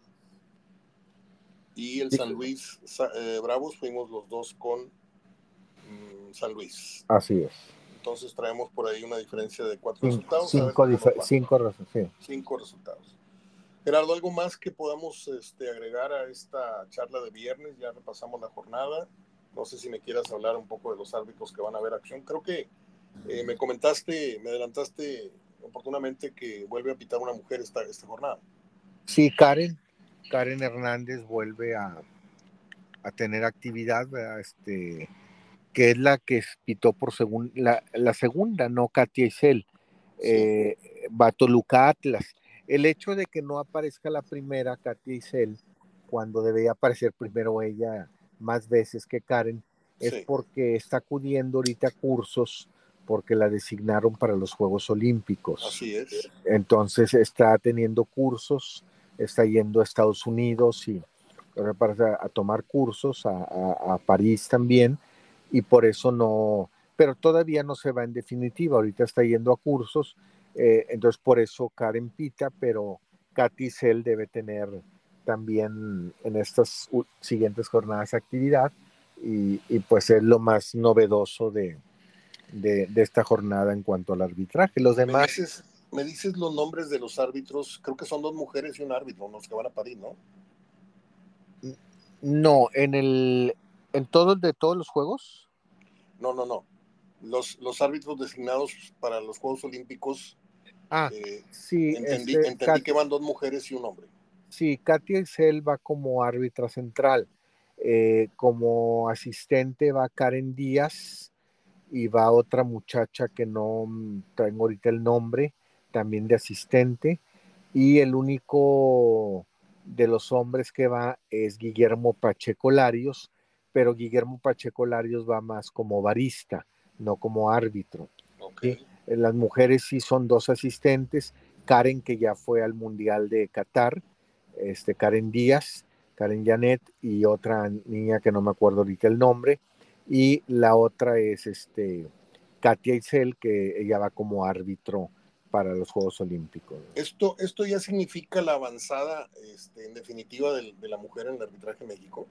[SPEAKER 1] Y el
[SPEAKER 2] y-
[SPEAKER 1] San Luis eh, Bravos fuimos los dos con mmm, San Luis.
[SPEAKER 2] así es.
[SPEAKER 1] Entonces traemos por ahí una diferencia de cuatro
[SPEAKER 2] Cinco,
[SPEAKER 1] resultados, a ver
[SPEAKER 2] cinco,
[SPEAKER 1] cómo nos
[SPEAKER 2] difer-
[SPEAKER 1] va.
[SPEAKER 2] cinco, sí.
[SPEAKER 1] Cinco resultados. Gerardo, ¿algo más que podamos este, agregar a esta charla de viernes? Ya repasamos la jornada. No sé si me quieras hablar un poco de los árbitros que van a ver acción. Creo que eh, me comentaste, me adelantaste oportunamente que vuelve a pitar una mujer esta, esta jornada.
[SPEAKER 2] Sí, Karen, Karen Hernández vuelve a, a tener actividad, ¿verdad? Este, que es la que pitó por segun, la, la segunda, no Katia Isel,
[SPEAKER 1] Sí,
[SPEAKER 2] eh, va Toluca Atlas. El hecho de que no aparezca la primera, Katia Isel, cuando debía aparecer primero ella más veces que Karen, es
[SPEAKER 1] sí,
[SPEAKER 2] porque está acudiendo ahorita a cursos porque la designaron para los Juegos Olímpicos.
[SPEAKER 1] así es.
[SPEAKER 2] Entonces está teniendo cursos, está yendo a Estados Unidos y para a tomar cursos, a, a, a París también, y por eso no, pero todavía no se va en definitiva, ahorita está yendo a cursos, eh, entonces por eso Karen pita, pero Katy Cell debe tener también en estas siguientes jornadas actividad, y, y pues es lo más novedoso de, de, de esta jornada en cuanto al arbitraje. Los
[SPEAKER 1] Me
[SPEAKER 2] demás...
[SPEAKER 1] dices, me dices los nombres de los árbitros, creo que son dos mujeres y un árbitro, los que van a parir, ¿no?
[SPEAKER 2] No, en el en todos de todos los juegos.
[SPEAKER 1] No, no, no. Los, los árbitros designados para los Juegos Olímpicos,
[SPEAKER 2] Ah,
[SPEAKER 1] eh,
[SPEAKER 2] sí,
[SPEAKER 1] entendí,
[SPEAKER 2] este,
[SPEAKER 1] entendí
[SPEAKER 2] Kat,
[SPEAKER 1] que van dos mujeres y un hombre.
[SPEAKER 2] sí, Katia Isel va como árbitra central. Eh, como asistente va Karen Díaz y va otra muchacha que no tengo ahorita el nombre, también de asistente. Y el único de los hombres que va es Guillermo Pacheco Larios, pero Guillermo Pacheco Larios va más como barista, no como árbitro. ¿Sí?
[SPEAKER 1] Okay.
[SPEAKER 2] Las mujeres sí son dos asistentes, Karen que ya fue al Mundial de Qatar, este, Karen Díaz, Karen Janet y otra niña que no me acuerdo ahorita el nombre, y la otra es este, Katia Isel, que ella va como árbitro para los Juegos Olímpicos.
[SPEAKER 1] Esto, esto ya significa la avanzada, este, en definitiva, de, de la mujer en el arbitraje en México.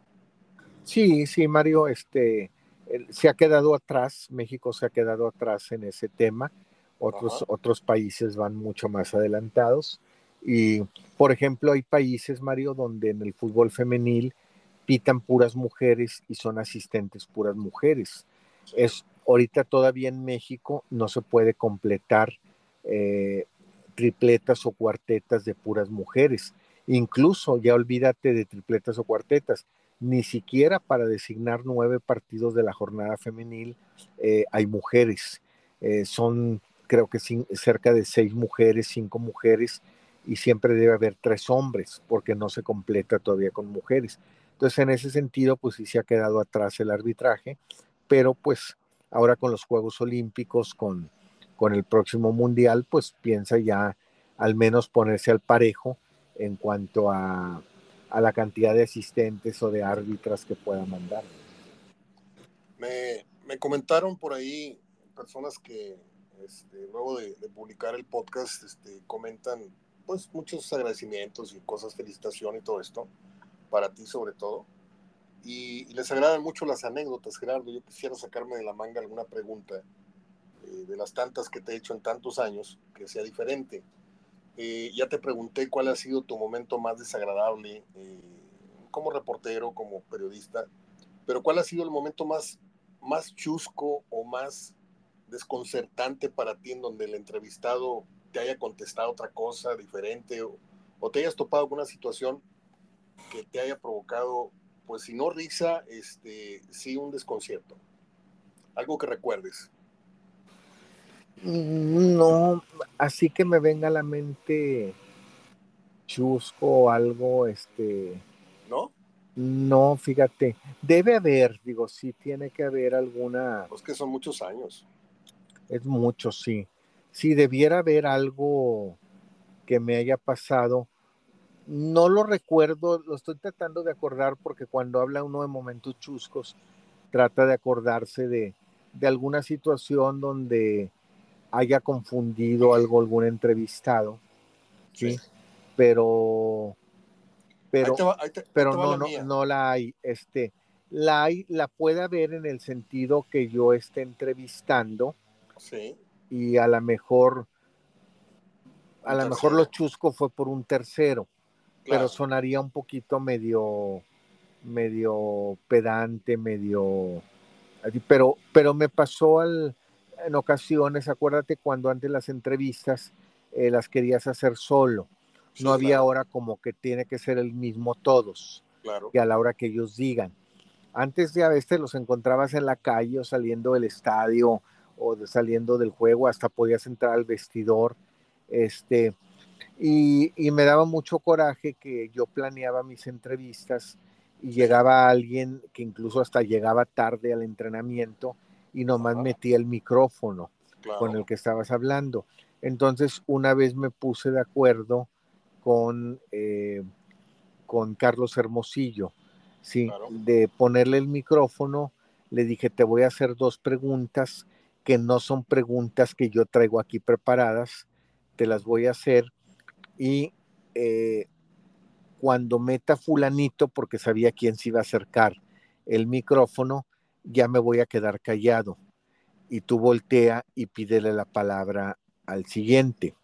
[SPEAKER 2] Sí, sí, Mario, este, se ha quedado atrás, México se ha quedado atrás en ese tema, otros, otros países van mucho más adelantados y, por ejemplo, hay países, Mario, donde en el fútbol femenil pitan puras mujeres y son asistentes puras mujeres.
[SPEAKER 1] Sí.
[SPEAKER 2] Es, ahorita todavía en México no se puede completar eh, tripletas o cuartetas de puras mujeres. Incluso, ya olvídate de tripletas o cuartetas, ni siquiera para designar nueve partidos de la jornada femenil eh, hay mujeres. Eh, son creo que sin, cerca de seis mujeres, cinco mujeres, y siempre debe haber tres hombres, porque no se completa todavía con mujeres. Entonces, en ese sentido, pues sí se ha quedado atrás el arbitraje, pero pues ahora con los Juegos Olímpicos, con, con el próximo Mundial, pues piensa ya al menos ponerse al parejo en cuanto a, a la cantidad de asistentes o de árbitras que pueda mandar.
[SPEAKER 1] Me, me comentaron por ahí personas que este, luego de, de, publicar el podcast este, comentan pues muchos agradecimientos y cosas, felicitación y todo esto, para ti sobre todo. Y, y les agradan mucho las anécdotas, Gerardo. Yo quisiera sacarme de la manga alguna pregunta eh, de las tantas que te he hecho en tantos años, que sea diferente. Eh, ya te pregunté cuál ha sido tu momento más desagradable eh, como reportero, como periodista, pero ¿cuál ha sido el momento más, más chusco o más desconcertante para ti en donde el entrevistado te haya contestado otra cosa diferente o, o te hayas topado con una situación que te haya provocado, pues si no risa, este, sí un desconcierto? Algo que recuerdes.
[SPEAKER 2] No, así que me venga a la mente chusco o algo, este...
[SPEAKER 1] ¿No?
[SPEAKER 2] No, fíjate, debe haber, digo, sí tiene que haber alguna...
[SPEAKER 1] Pues que son muchos años.
[SPEAKER 2] Es mucho, sí. Sí, debiera haber algo que me haya pasado. No lo recuerdo, lo estoy tratando de acordar porque cuando habla uno de momentos chuscos, trata de acordarse de, de alguna situación donde haya confundido algo algún entrevistado, ¿sí?
[SPEAKER 1] Sí.
[SPEAKER 2] Pero,
[SPEAKER 1] Ahí
[SPEAKER 2] pero,
[SPEAKER 1] te va, ahí te, ahí
[SPEAKER 2] pero
[SPEAKER 1] te va
[SPEAKER 2] no,
[SPEAKER 1] la
[SPEAKER 2] no,
[SPEAKER 1] mía.
[SPEAKER 2] no la hay. Este, la hay, la puede haber en el sentido que yo esté entrevistando
[SPEAKER 1] Sí.
[SPEAKER 2] y a lo mejor, a
[SPEAKER 1] Un
[SPEAKER 2] lo mejor lo
[SPEAKER 1] tercero.
[SPEAKER 2] chusco fue por un tercero, pero
[SPEAKER 1] Claro.
[SPEAKER 2] sonaría un poquito medio, medio pedante, medio, pero, pero me pasó al, en ocasiones, acuérdate cuando antes las entrevistas eh, las querías hacer solo, no
[SPEAKER 1] Sí,
[SPEAKER 2] había
[SPEAKER 1] claro.
[SPEAKER 2] ahora como que tiene que ser el mismo todos,
[SPEAKER 1] Claro.
[SPEAKER 2] que a la hora que ellos digan. Antes ya a veces los encontrabas en la calle o saliendo del estadio o de, saliendo del juego, hasta podías entrar al vestidor, este, y, y, me daba mucho coraje que yo planeaba mis entrevistas y
[SPEAKER 1] Sí.
[SPEAKER 2] llegaba alguien que incluso hasta llegaba tarde al entrenamiento y nomás
[SPEAKER 1] Ajá.
[SPEAKER 2] metía el micrófono con
[SPEAKER 1] Claro.
[SPEAKER 2] el que estabas hablando. Entonces, una vez me puse de acuerdo con, eh, con Carlos Hermosillo, ¿sí?
[SPEAKER 1] Claro.
[SPEAKER 2] De ponerle el micrófono, le dije, te voy a hacer dos preguntas que no son preguntas que yo traigo aquí preparadas, te las voy a hacer y eh, cuando meta fulanito, porque sabía quién se iba a acercar el micrófono, ya me voy a quedar callado. y tú voltea y pídele la palabra al siguiente.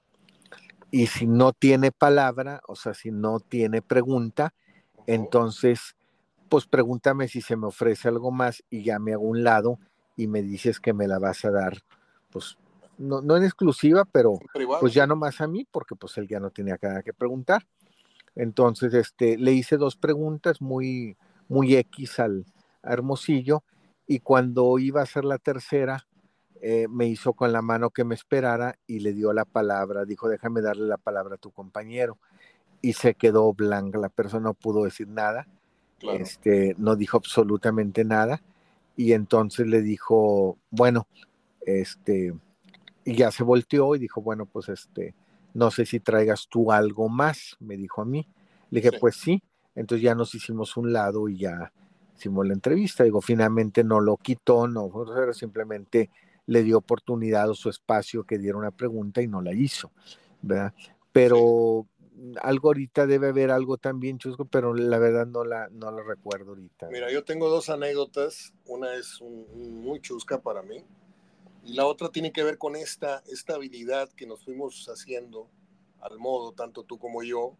[SPEAKER 2] Y si no tiene palabra, o sea, si no tiene pregunta, uh-huh. entonces, pues pregúntame si se me ofrece algo más y ya me hago un lado y me dices que me la vas a dar, pues, no, no en exclusiva, pero privado, pues ya sí. Nomás a mí, porque pues él ya no tenía nada que preguntar. Entonces, este, le hice dos preguntas muy, muy X al a Hermosillo, y cuando iba a hacer la tercera, eh, me hizo con la mano que me esperara y le dio la palabra, dijo, déjame darle la palabra a tu compañero, y se quedó blanca, la persona no pudo decir nada, claro. este, no dijo absolutamente nada, y entonces le dijo, bueno, este, y ya se volteó y dijo, bueno, pues este, no sé si traigas tú algo más, me dijo a mí. Le dije, sí. Pues sí, entonces ya nos hicimos un lado y ya hicimos la entrevista. Digo, finalmente no lo quitó, no, simplemente le dio oportunidad o su espacio que diera una pregunta y no la hizo, ¿verdad? Pero sí. Algo ahorita debe haber algo también chusco, pero la verdad no la, no la recuerdo ahorita.
[SPEAKER 1] Mira, yo tengo dos anécdotas, una es un, un muy chusca para mí, y la otra tiene que ver con esta, esta habilidad que nos fuimos haciendo al modo, tanto tú como yo,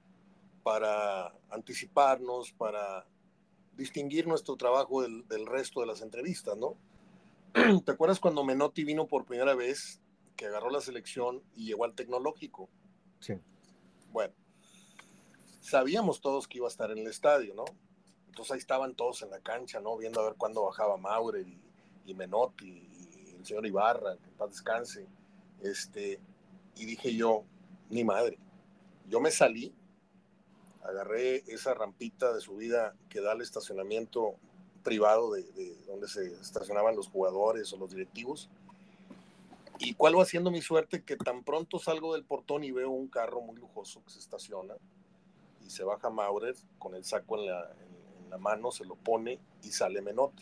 [SPEAKER 1] para anticiparnos, para distinguir nuestro trabajo del, del resto de las entrevistas, ¿no? ¿Te acuerdas cuando Menotti vino por primera vez, que agarró la selección y llegó al tecnológico?
[SPEAKER 2] Sí.
[SPEAKER 1] Bueno, sabíamos todos que iba a estar en el estadio, ¿no? Entonces ahí estaban todos en la cancha, ¿no? Viendo a ver cuándo bajaba Maurer y, y Menotti y el señor Ibarra, que en paz descanse. Este, y dije yo, ni madre. Yo me salí, agarré esa rampita de subida que da al estacionamiento privado de, de donde se estacionaban los jugadores o los directivos. ¿Y cuál va siendo mi suerte? Que tan pronto salgo del portón y veo un carro muy lujoso que se estaciona y se baja Maurer con el saco en la, en, en la mano, se lo pone y sale Menotti.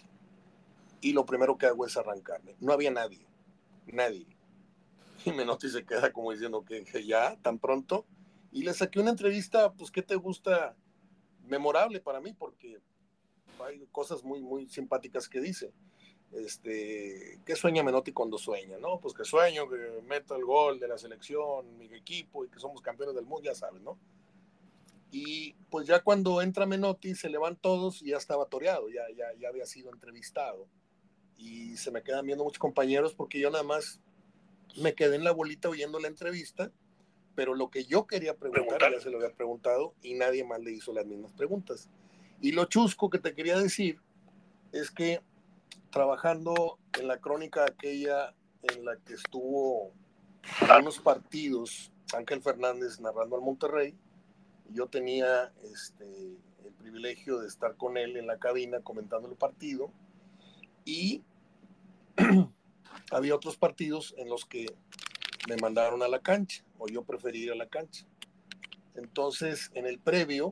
[SPEAKER 1] Y lo primero que hago es arrancarme. No había nadie, nadie. Y Menotti se queda como diciendo que, que ya, tan pronto. Y le saqué una entrevista, pues, ¿qué te gusta? Memorable para mí, porque hay cosas muy, muy simpáticas que dice. Este, ¿qué sueña Menotti cuando sueña? No, pues que sueño que meto el gol de la selección, mi equipo, y que somos campeones del mundo, ya sabes, ¿no? Y pues ya cuando entra Menotti se le van todos y ya estaba toreado, ya, ya, ya había sido entrevistado. Y se me quedan viendo muchos compañeros porque yo nada más me quedé en la bolita oyendo la entrevista, pero lo que yo quería preguntar, preguntar. ya se lo había preguntado y nadie más le hizo las mismas preguntas. Y lo chusco que te quería decir es que trabajando en la crónica aquella en la que estuvo algunos partidos Ángel Fernández narrando al Monterrey, yo tenía este, el privilegio de estar con él en la cabina comentando el partido y había otros partidos en los que me mandaron a la cancha o yo preferí ir a la cancha. Entonces, en el previo,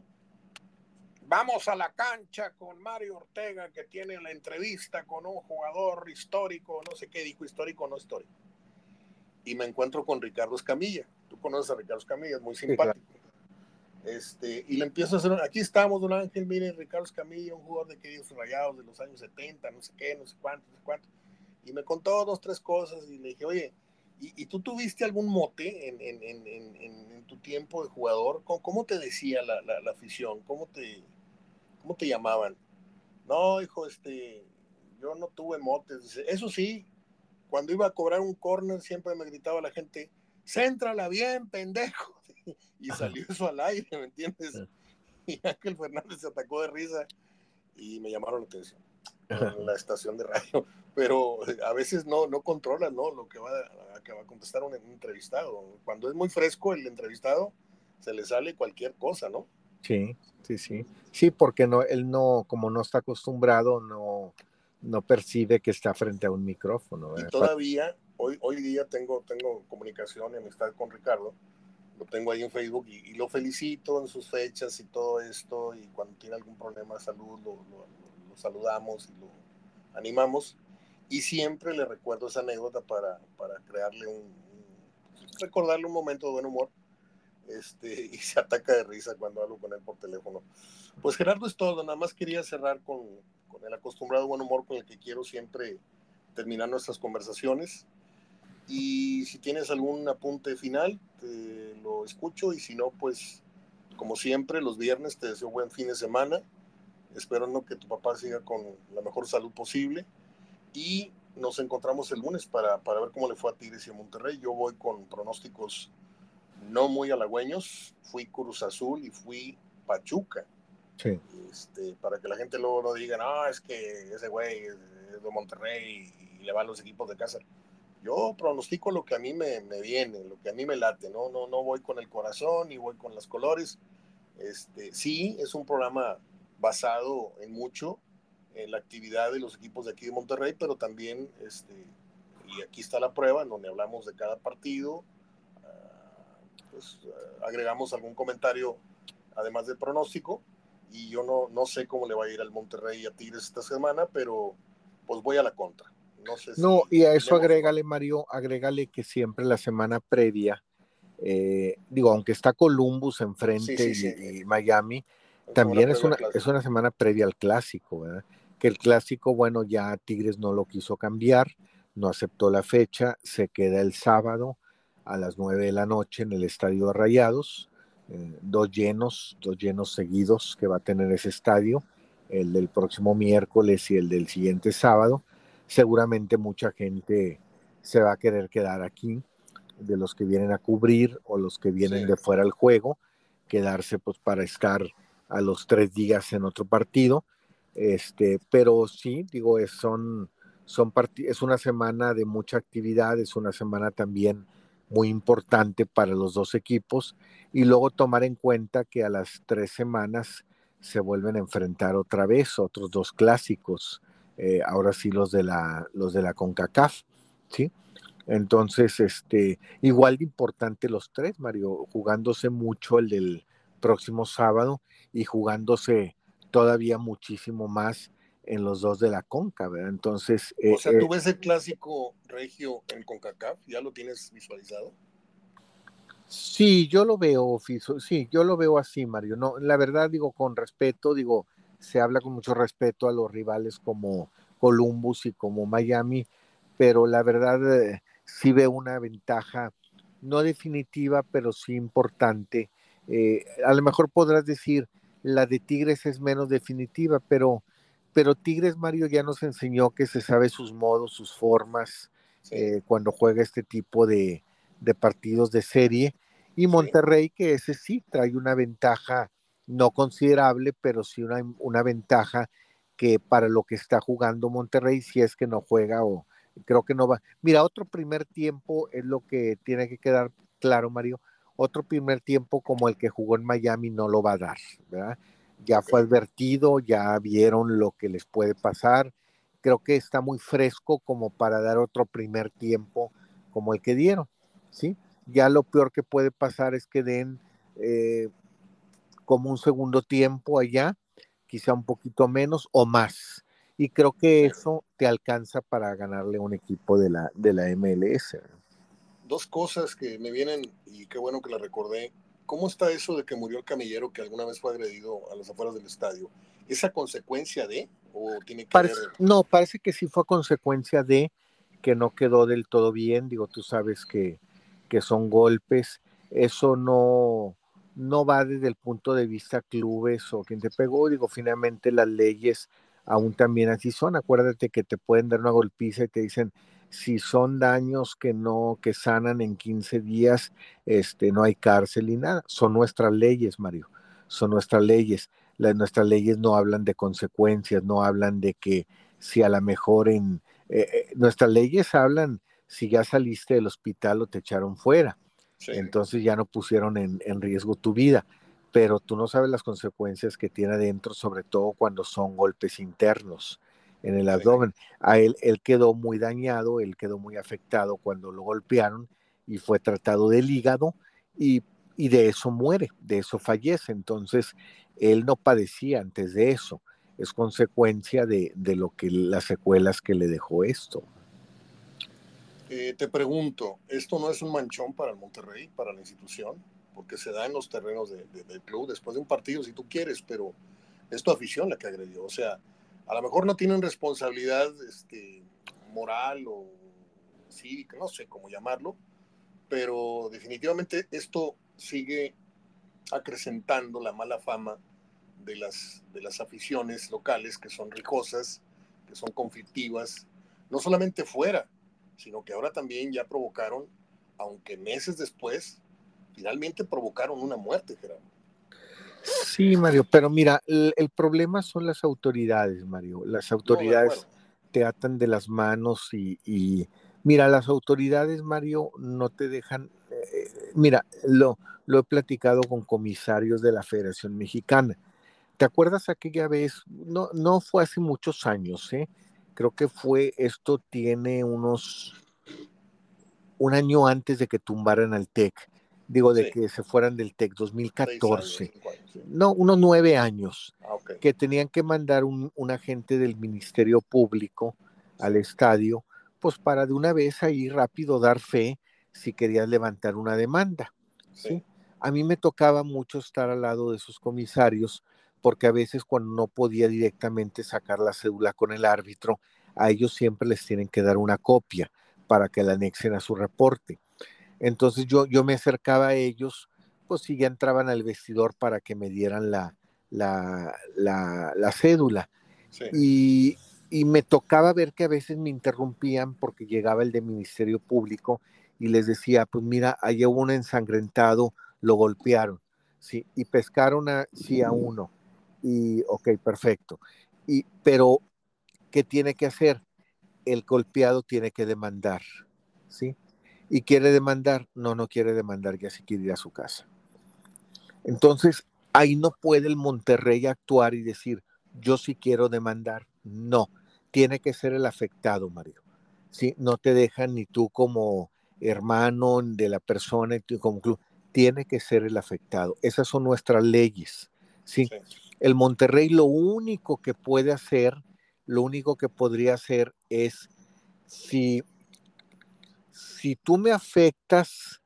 [SPEAKER 1] vamos a la cancha con Mario Ortega, que tiene la entrevista con un jugador histórico, no sé qué dijo, histórico o no histórico. Y me encuentro con Ricardo Escamilla. Tú conoces a Ricardo Escamilla, es muy simpático. Sí, claro. Este, y le empiezo a hacer, aquí estamos, don Ángel, miren, Ricardo Escamilla, un jugador de queridos Rayados de los años setenta, no sé qué, no sé cuánto, no sé cuánto. Y me contó dos, tres cosas y le dije, oye, ¿y, y tú tuviste algún mote en, en, en, en, en tu tiempo de jugador? ¿Cómo, cómo te decía la, la, la afición? ¿Cómo te, ¿Cómo te llamaban? No, hijo, este, yo no tuve motes. Dice, eso sí, cuando iba a cobrar un córner siempre me gritaba la gente, céntrala bien, pendejo. Y salió eso al aire, ¿me entiendes? Y Ángel Fernández se atacó de risa y me llamaron la atención en la estación de radio. Pero a veces no, no controla, ¿no? Lo que va a, que va a contestar un, un entrevistado. Cuando es muy fresco el entrevistado, se le sale cualquier cosa, ¿no?
[SPEAKER 2] Sí, sí, sí. Sí, porque no, él no, como no está acostumbrado, no, no percibe que está frente a un micrófono, ¿verdad?
[SPEAKER 1] Y todavía, hoy, hoy día tengo, tengo comunicación y amistad con Ricardo, lo tengo ahí en Facebook y, y lo felicito en sus fechas y todo esto, y cuando tiene algún problema de salud lo, lo, lo saludamos y lo animamos, y siempre le recuerdo esa anécdota para, para crearle un, un, recordarle un momento de buen humor. Este, y se ataca de risa cuando hablo con él por teléfono. Pues Gerardo, es todo, nada más quería cerrar con, con el acostumbrado buen humor con el que quiero siempre terminar nuestras conversaciones. Y si tienes algún apunte final, te lo escucho, y si no, pues como siempre, los viernes te deseo buen fin de semana, esperando que tu papá siga con la mejor salud posible, y nos encontramos el lunes para, para ver cómo le fue a Tigres y a Monterrey. Yo voy con pronósticos no muy halagüeños, fui Cruz Azul y fui Pachuca.
[SPEAKER 2] Sí.
[SPEAKER 1] Este, para que la gente luego no diga, no, es que ese güey es de Monterrey y le va a los equipos de casa. Yo pronostico lo que a mí me, me viene, lo que a mí me late, ¿no? No, no voy con el corazón ni voy con los colores. Este, sí, es un programa basado en mucho en la actividad de los equipos de aquí de Monterrey, pero también, este, y aquí está la prueba, en donde hablamos de cada partido, uh, pues uh, agregamos algún comentario además del pronóstico, y yo no, no sé cómo le va a ir al Monterrey y a Tigres esta semana, pero pues voy a la contra. No sé
[SPEAKER 2] No,
[SPEAKER 1] si
[SPEAKER 2] y a eso
[SPEAKER 1] opinemos igual.
[SPEAKER 2] agrégale, Mario, agrégale que siempre la semana previa, eh, digo, aunque está Columbus
[SPEAKER 1] Sí,
[SPEAKER 2] enfrente
[SPEAKER 1] sí, sí.
[SPEAKER 2] y, y Miami,
[SPEAKER 1] En semana
[SPEAKER 2] también es
[SPEAKER 1] previa al
[SPEAKER 2] una, es
[SPEAKER 1] clásico.
[SPEAKER 2] una semana previa al clásico, ¿verdad? Que el clásico, bueno, ya Tigres no lo quiso cambiar, no aceptó la fecha, se queda el sábado a las nueve de la noche en el Estadio de Rayados, eh, dos llenos, dos llenos seguidos que va a tener ese estadio, el del próximo miércoles y el del siguiente sábado. Seguramente mucha gente se va a querer quedar aquí, de los que vienen a cubrir o los que vienen
[SPEAKER 1] Sí.
[SPEAKER 2] de fuera al juego, quedarse pues para estar a los tres días en otro partido. Este, pero sí, digo, es, son, son part- es una semana de mucha actividad, es una semana también muy importante para los dos equipos, y luego tomar en cuenta que a las tres semanas se vuelven a enfrentar otra vez otros dos clásicos, eh, ahora sí los de la, los de la CONCACAF, ¿sí? Entonces, este, igual de importante los tres, Mario, jugándose mucho el del próximo sábado y jugándose todavía muchísimo más en los dos de la Conca, ¿verdad? Entonces,
[SPEAKER 1] O
[SPEAKER 2] eh,
[SPEAKER 1] sea,
[SPEAKER 2] eh,
[SPEAKER 1] ¿tú ves el clásico regio en CONCACAF? ¿Ya lo tienes visualizado?
[SPEAKER 2] sí, yo lo veo, Fiso, sí, yo lo veo así, Mario. No, la verdad, digo, con respeto, digo, se habla con mucho respeto a los rivales como Columbus y como Miami, pero la verdad, eh, sí veo una ventaja, no definitiva, pero sí importante. Eh, a lo mejor podrás decir, la de Tigres es menos definitiva, pero, pero Tigres, Mario, ya nos enseñó que se sabe sus modos, sus formas,
[SPEAKER 1] Sí,
[SPEAKER 2] eh, cuando juega este tipo de, de partidos de serie, y
[SPEAKER 1] sí.
[SPEAKER 2] Monterrey, que ese sí trae una ventaja no considerable, pero sí una, una ventaja que para lo que está jugando Monterrey, si es que no juega o creo que no va. Mira, otro primer tiempo es lo que tiene que quedar claro, Mario. Otro primer tiempo como el que jugó en Miami no lo va a dar, ¿verdad? Ya
[SPEAKER 1] Ok.
[SPEAKER 2] fue advertido, ya vieron lo que les puede pasar. Creo que está muy fresco como para dar otro primer tiempo como el que dieron, ¿sí? Ya lo peor que puede pasar es que den eh, como un segundo tiempo allá, quizá un poquito menos o más. Y creo que
[SPEAKER 1] Sí.
[SPEAKER 2] eso te alcanza para ganarle a un equipo de la, de la M L S.
[SPEAKER 1] Dos cosas que me vienen, y qué bueno que la recordé. ¿Cómo está eso de que murió el camillero que alguna vez fue agredido a las afueras del estadio? ¿Es a consecuencia de, o tiene que ver?
[SPEAKER 2] Parece, no, parece que sí fue a consecuencia de que no quedó del todo bien. Digo, tú sabes que, que son golpes. Eso no, no va desde el punto de vista clubes o quien te pegó. Digo, finalmente las leyes aún también así son. Acuérdate que te pueden dar una golpiza y te dicen, si son daños que no, que sanan en quince días, este, no hay cárcel y nada. Son nuestras leyes, Mario. Son nuestras leyes. Las, nuestras leyes no hablan de consecuencias, no hablan de que si a lo mejor en eh, eh, nuestras leyes hablan si ya saliste del hospital o te echaron fuera,
[SPEAKER 1] Sí,
[SPEAKER 2] entonces ya no pusieron en, en riesgo tu vida, pero tú no sabes las consecuencias que tiene adentro, sobre todo cuando son golpes internos en el
[SPEAKER 1] sí.
[SPEAKER 2] abdomen. A él, él quedó muy dañado, él quedó muy afectado cuando lo golpearon y fue tratado del hígado y, y de eso muere, de eso fallece. Entonces, él no padecía antes de eso, es consecuencia de, de lo que las secuelas que le dejó esto.
[SPEAKER 1] Eh, te pregunto, ¿esto no es un manchón para el Monterrey, para la institución? Porque se da en los terrenos de, de, del club después de un partido, si tú quieres, pero es tu afición la que agredió. O sea, a lo mejor no tienen responsabilidad este, moral o cívica, no sé cómo llamarlo, pero definitivamente esto sigue acrecentando la mala fama de las, de las aficiones locales que son ricosas, que son conflictivas, no solamente fuera, sino que ahora también ya provocaron, aunque meses después, finalmente provocaron una muerte, Gerardo.
[SPEAKER 2] Sí, Mario, pero mira, el, el problema son las autoridades, Mario. Las
[SPEAKER 1] No, de acuerdo.
[SPEAKER 2] autoridades te atan de las manos y, y mira, las autoridades, Mario, no te dejan, eh, mira, lo, lo he platicado con comisarios de la Federación Mexicana. ¿Te acuerdas aquella vez? No, no fue hace muchos años, ¿eh? Creo que fue, esto tiene unos, un año antes de que tumbaran al TEC, digo, de
[SPEAKER 1] Sí,
[SPEAKER 2] que se fueran del TEC,
[SPEAKER 1] seis años,
[SPEAKER 2] dos mil catorce,
[SPEAKER 1] cinco años, sí.
[SPEAKER 2] no, unos nueve años,
[SPEAKER 1] Ah, ok.
[SPEAKER 2] que tenían que mandar un, un agente del Ministerio Público
[SPEAKER 1] Sí,
[SPEAKER 2] al estadio, pues para de una vez ahí rápido dar fe si querías levantar una demanda,
[SPEAKER 1] sí,
[SPEAKER 2] ¿sí? A mí me tocaba mucho estar al lado de esos comisarios, porque a veces cuando no podía directamente sacar la cédula con el árbitro, a ellos siempre les tienen que dar una copia para que la anexen a su reporte. Entonces yo, yo me acercaba a ellos, pues si ya entraban al vestidor para que me dieran la, la, la, la cédula.
[SPEAKER 1] sí.
[SPEAKER 2] Y, y me tocaba ver que a veces me interrumpían porque llegaba el de Ministerio Público y les decía, pues mira, allá hubo un ensangrentado, lo golpearon, ¿sí? Y pescaron a, sí, a uno. Y, ok, perfecto. Y, pero, ¿qué tiene que hacer? El golpeado tiene que demandar, ¿sí? Y quiere demandar, no, no quiere demandar, ya se quiere ir a su casa. Entonces, ahí no puede el Monterrey actuar y decir, yo sí quiero demandar. No, tiene que ser el afectado, Mario. ¿Sí? No te dejan ni tú como hermano de la persona, ni tú como club. Tiene que ser el afectado. Esas son nuestras leyes. ¿Sí?
[SPEAKER 1] Sí.
[SPEAKER 2] El Monterrey lo único que puede hacer, lo único que podría hacer es, si, si tú me afectas,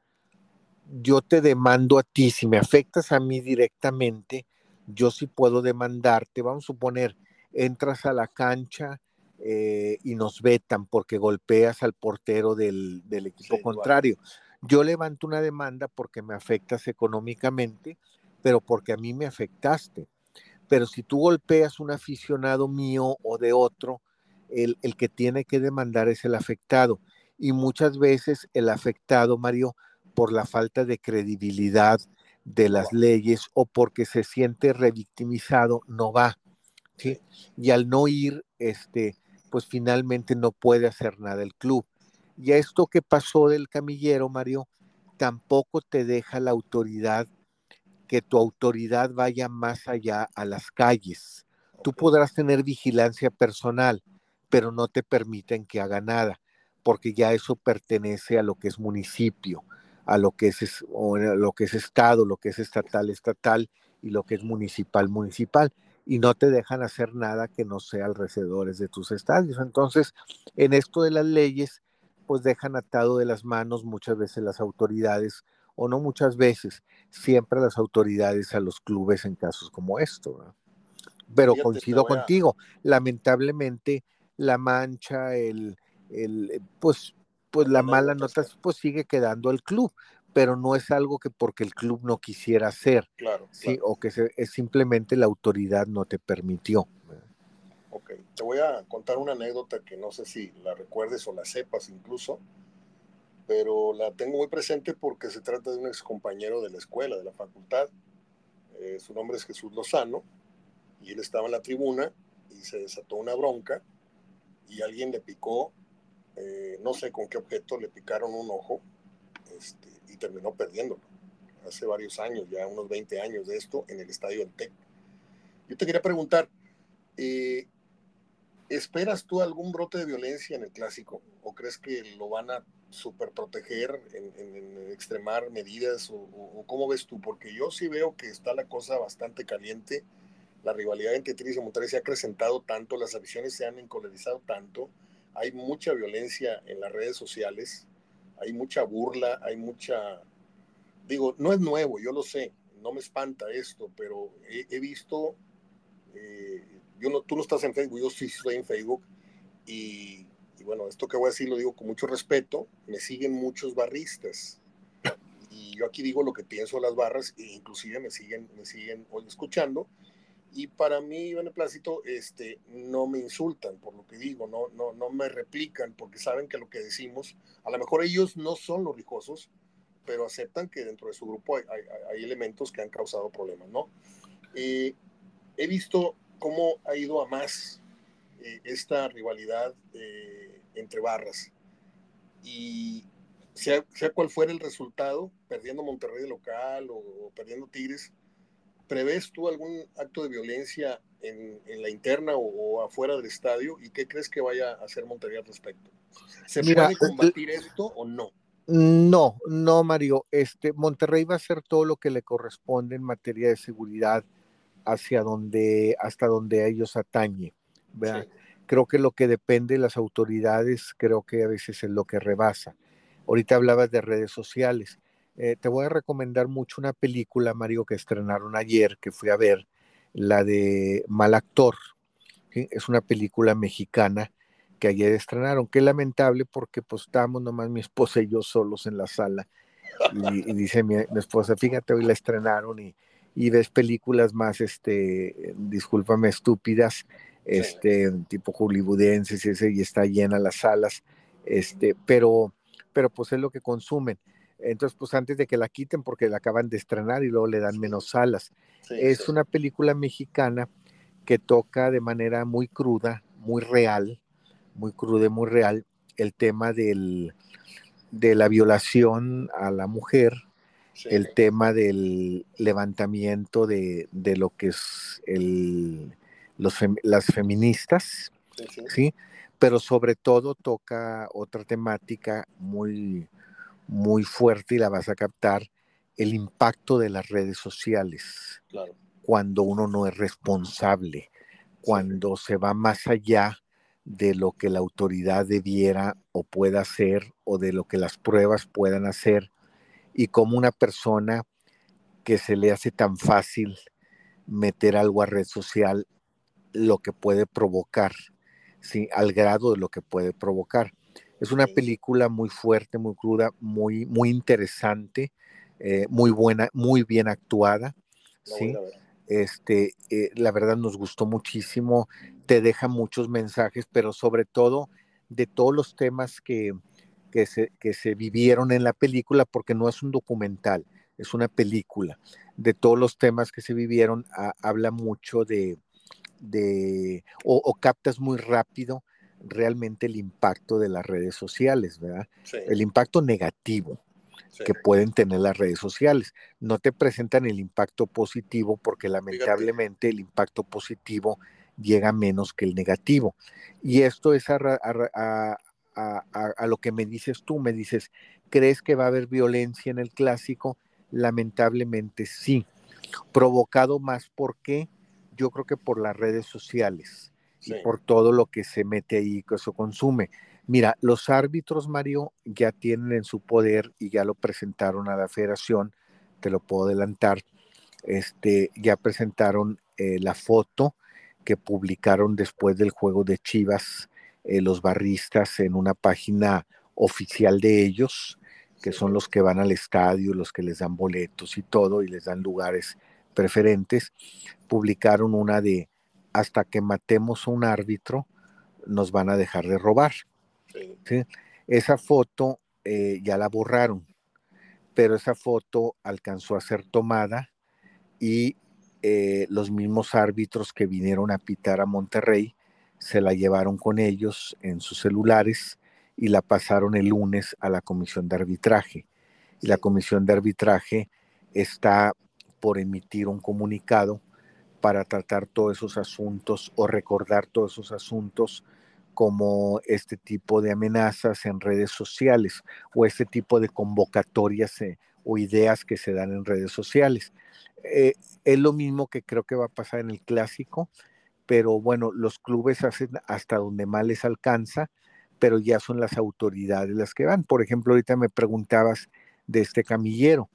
[SPEAKER 2] yo te demando a ti, si me afectas a mí directamente, yo sí puedo demandarte. Vamos a suponer, entras a la cancha eh, y nos vetan porque golpeas al portero del, del equipo
[SPEAKER 1] Sí, Duarte.
[SPEAKER 2] contrario. Yo levanto una demanda porque me afectas económicamente, pero porque a mí me afectaste. Pero si tú golpeas un aficionado mío o de otro, el, el que tiene que demandar es el afectado. Y muchas veces el afectado, Mario, por la falta de credibilidad de
[SPEAKER 1] No
[SPEAKER 2] las
[SPEAKER 1] va.
[SPEAKER 2] leyes o porque se siente revictimizado, no va, ¿sí?
[SPEAKER 1] Sí.
[SPEAKER 2] Y al no ir, este, pues finalmente no puede hacer nada el club. Y a esto que pasó del camillero, Mario, tampoco te deja la autoridad, que tu autoridad vaya más allá a las calles. Tú
[SPEAKER 1] Ok.
[SPEAKER 2] podrás tener vigilancia personal, pero no te permiten que haga nada, porque ya eso pertenece a lo que es municipio, a lo que es, o a lo que es estado, lo que es estatal, estatal, y lo que es municipal, municipal. Y no te dejan hacer nada que no sea alrededor de tus estadios. Entonces, en esto de las leyes, pues dejan atado de las manos muchas veces las autoridades, o no muchas veces, siempre las autoridades a los clubes en casos como esto, ¿no? Pero
[SPEAKER 1] Fíjate, te
[SPEAKER 2] coincido
[SPEAKER 1] voy a...
[SPEAKER 2] contigo, lamentablemente la mancha, el, el pues, pues la mala nota,
[SPEAKER 1] Anécdotas,
[SPEAKER 2] pues sigue quedando al club, pero no es algo que porque el club no quisiera hacer,
[SPEAKER 1] claro,
[SPEAKER 2] ¿sí?
[SPEAKER 1] claro.
[SPEAKER 2] O que se, es simplemente la autoridad no te permitió.
[SPEAKER 1] Ok, te voy a contar una anécdota que no sé si la recuerdes o la sepas incluso, pero la tengo muy presente porque se trata de un ex compañero de la escuela, de la facultad. Eh, su nombre es Jesús Lozano y él estaba en la tribuna y se desató una bronca y alguien le picó, eh, no sé con qué objeto, le picaron un ojo, este, y terminó perdiéndolo. Hace varios años, ya unos veinte años de esto, en el estadio del TEC. Yo te quería preguntar, eh, ¿esperas tú algún brote de violencia en el clásico? ¿O crees que lo van a super proteger, en, en, en extremar medidas? O, o, o cómo ves tú? Porque yo sí veo que está la cosa bastante caliente. La rivalidad entre Tigres y Monterrey se ha acrecentado tanto, las aficiones se han encolerizado tanto, hay mucha violencia en las redes sociales, hay mucha burla, hay mucha... Digo, no es nuevo, yo lo sé, no me espanta esto, pero he, he visto, eh, yo no, tú no estás en Facebook, yo sí estoy en Facebook, y, y bueno, esto que voy a decir lo digo con mucho respeto, me siguen muchos barristas. Y yo aquí digo lo que pienso de las barras, e inclusive me siguen, me siguen hoy escuchando. Y para mí, beneplácito, este, no me insultan por lo que digo, no, no, no me replican, porque saben que lo que decimos, a lo mejor ellos no son los rijosos, pero aceptan que dentro de su grupo hay, hay, hay elementos que han causado problemas, ¿no? Eh, he visto cómo ha ido a más eh, esta rivalidad eh, entre barras. Y sea, sea cual fuera el resultado, perdiendo Monterrey de local o, o perdiendo Tigres, ¿prevés tú algún acto de violencia en, en la interna o, o afuera del estadio? ¿Y qué crees que vaya a hacer Monterrey al respecto? ¿Se
[SPEAKER 2] Mira,
[SPEAKER 1] puede combatir esto o no?
[SPEAKER 2] no, no, Mario. Este, Monterrey va a hacer todo lo que le corresponde en materia de seguridad hacia donde, hasta donde a ellos atañe, ¿verdad?
[SPEAKER 1] Sí,
[SPEAKER 2] Creo que lo que depende de las autoridades, creo que a veces es lo que rebasa. Ahorita hablabas de redes sociales. Eh, te voy a recomendar mucho una película, Mario, que estrenaron ayer, que fui a ver, la de Mal Actor. ¿Sí? Es una película mexicana que ayer estrenaron. Qué lamentable porque pues estábamos nomás mi esposa y yo solos en la sala y, y dice mi, mi, esposa, fíjate, hoy la estrenaron y, y ves películas más, este, discúlpame, estúpidas,
[SPEAKER 1] sí,
[SPEAKER 2] este, tipo hollywoodenses y, ese, y está llena las salas, este, pero, pero pues es lo que consumen. Entonces, pues antes de que la quiten, porque la acaban de estrenar y luego le dan
[SPEAKER 1] sí,
[SPEAKER 2] menos salas.
[SPEAKER 1] sí, sí,
[SPEAKER 2] Es una película mexicana que toca de manera muy cruda, muy real, muy cruda y muy real, el tema del, de la violación a la mujer,
[SPEAKER 1] sí,
[SPEAKER 2] el tema del levantamiento de, de lo que es el, los fem, las feministas,
[SPEAKER 1] sí, sí,
[SPEAKER 2] ¿sí? Pero sobre todo toca otra temática muy, muy fuerte y la vas a captar, el impacto de las redes sociales
[SPEAKER 1] claro,
[SPEAKER 2] cuando uno no es responsable,
[SPEAKER 1] sí,
[SPEAKER 2] cuando se va más allá de lo que la autoridad debiera o pueda hacer o de lo que las pruebas puedan hacer y como una persona que se le hace tan fácil meter algo a red social, lo que puede provocar, ¿sí? Al grado de lo que puede provocar. Es una
[SPEAKER 1] sí,
[SPEAKER 2] película muy fuerte, muy cruda, muy, muy interesante, eh, muy buena, muy bien actuada,
[SPEAKER 1] la voy a ir
[SPEAKER 2] ¿sí?
[SPEAKER 1] a ver.
[SPEAKER 2] Este, eh, la verdad nos gustó muchísimo, te deja muchos mensajes, pero sobre todo de todos los temas que, que, se, que se vivieron en la película, porque no es un documental, es una película. De todos los temas que se vivieron, a, habla mucho de, de o, o, captas muy rápido realmente el impacto de las redes sociales, ¿verdad?
[SPEAKER 1] Sí,
[SPEAKER 2] El impacto negativo
[SPEAKER 1] sí,
[SPEAKER 2] que pueden tener las redes sociales. No te presentan el impacto positivo porque
[SPEAKER 1] fíjate,
[SPEAKER 2] lamentablemente el impacto positivo llega menos que el negativo. Y esto es a, a, a, a, lo que me dices tú, me dices, ¿crees que va a haber violencia en el clásico? Lamentablemente sí, provocado más por qué, yo creo que por las redes sociales y
[SPEAKER 1] sí,
[SPEAKER 2] por todo lo que se mete ahí, que eso consume. Mira, los árbitros, Mario, ya tienen en su poder y ya lo presentaron a la federación, te lo puedo adelantar, este, ya presentaron eh, la foto que publicaron después del juego de Chivas, eh, los barristas en una página oficial de ellos, que
[SPEAKER 1] sí,
[SPEAKER 2] son los que van al estadio, los que les dan boletos y todo, y les dan lugares preferentes, publicaron una de hasta que matemos a un árbitro, nos van a dejar de robar.
[SPEAKER 1] sí,
[SPEAKER 2] ¿Sí? Esa foto eh, ya la borraron, pero esa foto alcanzó a ser tomada y eh, los mismos árbitros que vinieron a pitar a Monterrey se la llevaron con ellos en sus celulares y la pasaron el lunes a la comisión de arbitraje. Y la
[SPEAKER 1] sí,
[SPEAKER 2] comisión de arbitraje está por emitir un comunicado para tratar todos esos asuntos o recordar todos esos asuntos como este tipo de amenazas en redes sociales o este tipo de convocatorias eh, o ideas que se dan en redes sociales. Eh, es lo mismo que creo que va a pasar en el clásico, pero bueno, los clubes hacen hasta donde más les alcanza, pero ya son las autoridades las que van. Por ejemplo, ahorita me preguntabas de este camillero.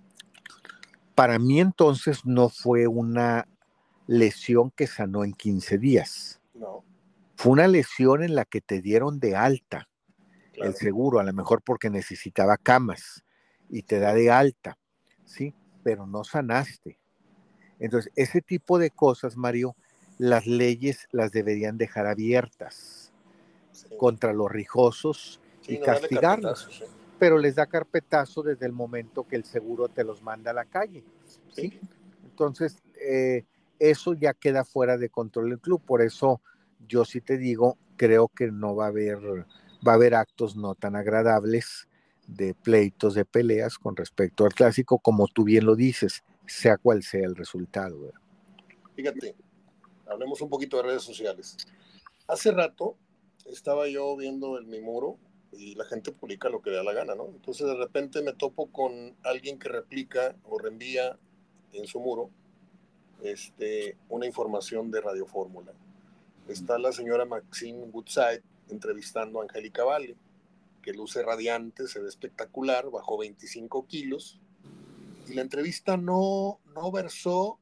[SPEAKER 2] Para mí entonces no fue una lesión que sanó en quince días.
[SPEAKER 1] no,
[SPEAKER 2] Fue una lesión en la que te dieron de alta
[SPEAKER 1] Claro.
[SPEAKER 2] el seguro, a lo mejor porque necesitaba camas y te da de alta, ¿sí? Pero no sanaste. Entonces, ese tipo de cosas, Mario, las leyes las deberían dejar abiertas
[SPEAKER 1] Sí,
[SPEAKER 2] contra los rijosos y
[SPEAKER 1] sí, no darle
[SPEAKER 2] castigarlos.
[SPEAKER 1] carpetazos. ¿Eh?
[SPEAKER 2] Pero les da carpetazo desde el momento que el seguro te los manda a la calle, ¿sí?
[SPEAKER 1] Sí.
[SPEAKER 2] Entonces, eh, eso ya queda fuera de control del club. Por eso yo sí te digo, creo que no va a haber, va a haber actos no tan agradables de pleitos, de peleas con respecto al clásico, como tú bien lo dices, sea cual sea el resultado, ¿verdad?
[SPEAKER 1] Fíjate, hablemos un poquito de redes sociales. Hace rato estaba yo viendo el mi muro y la gente publica lo que le da la gana, ¿no? Entonces de repente me topo con alguien que replica o reenvía en su muro este, una información de Radio Fórmula. Está la señora Maxine Woodside entrevistando a Angélica Vale, que luce radiante, se ve espectacular, bajó veinticinco kilos, y la entrevista no, no versó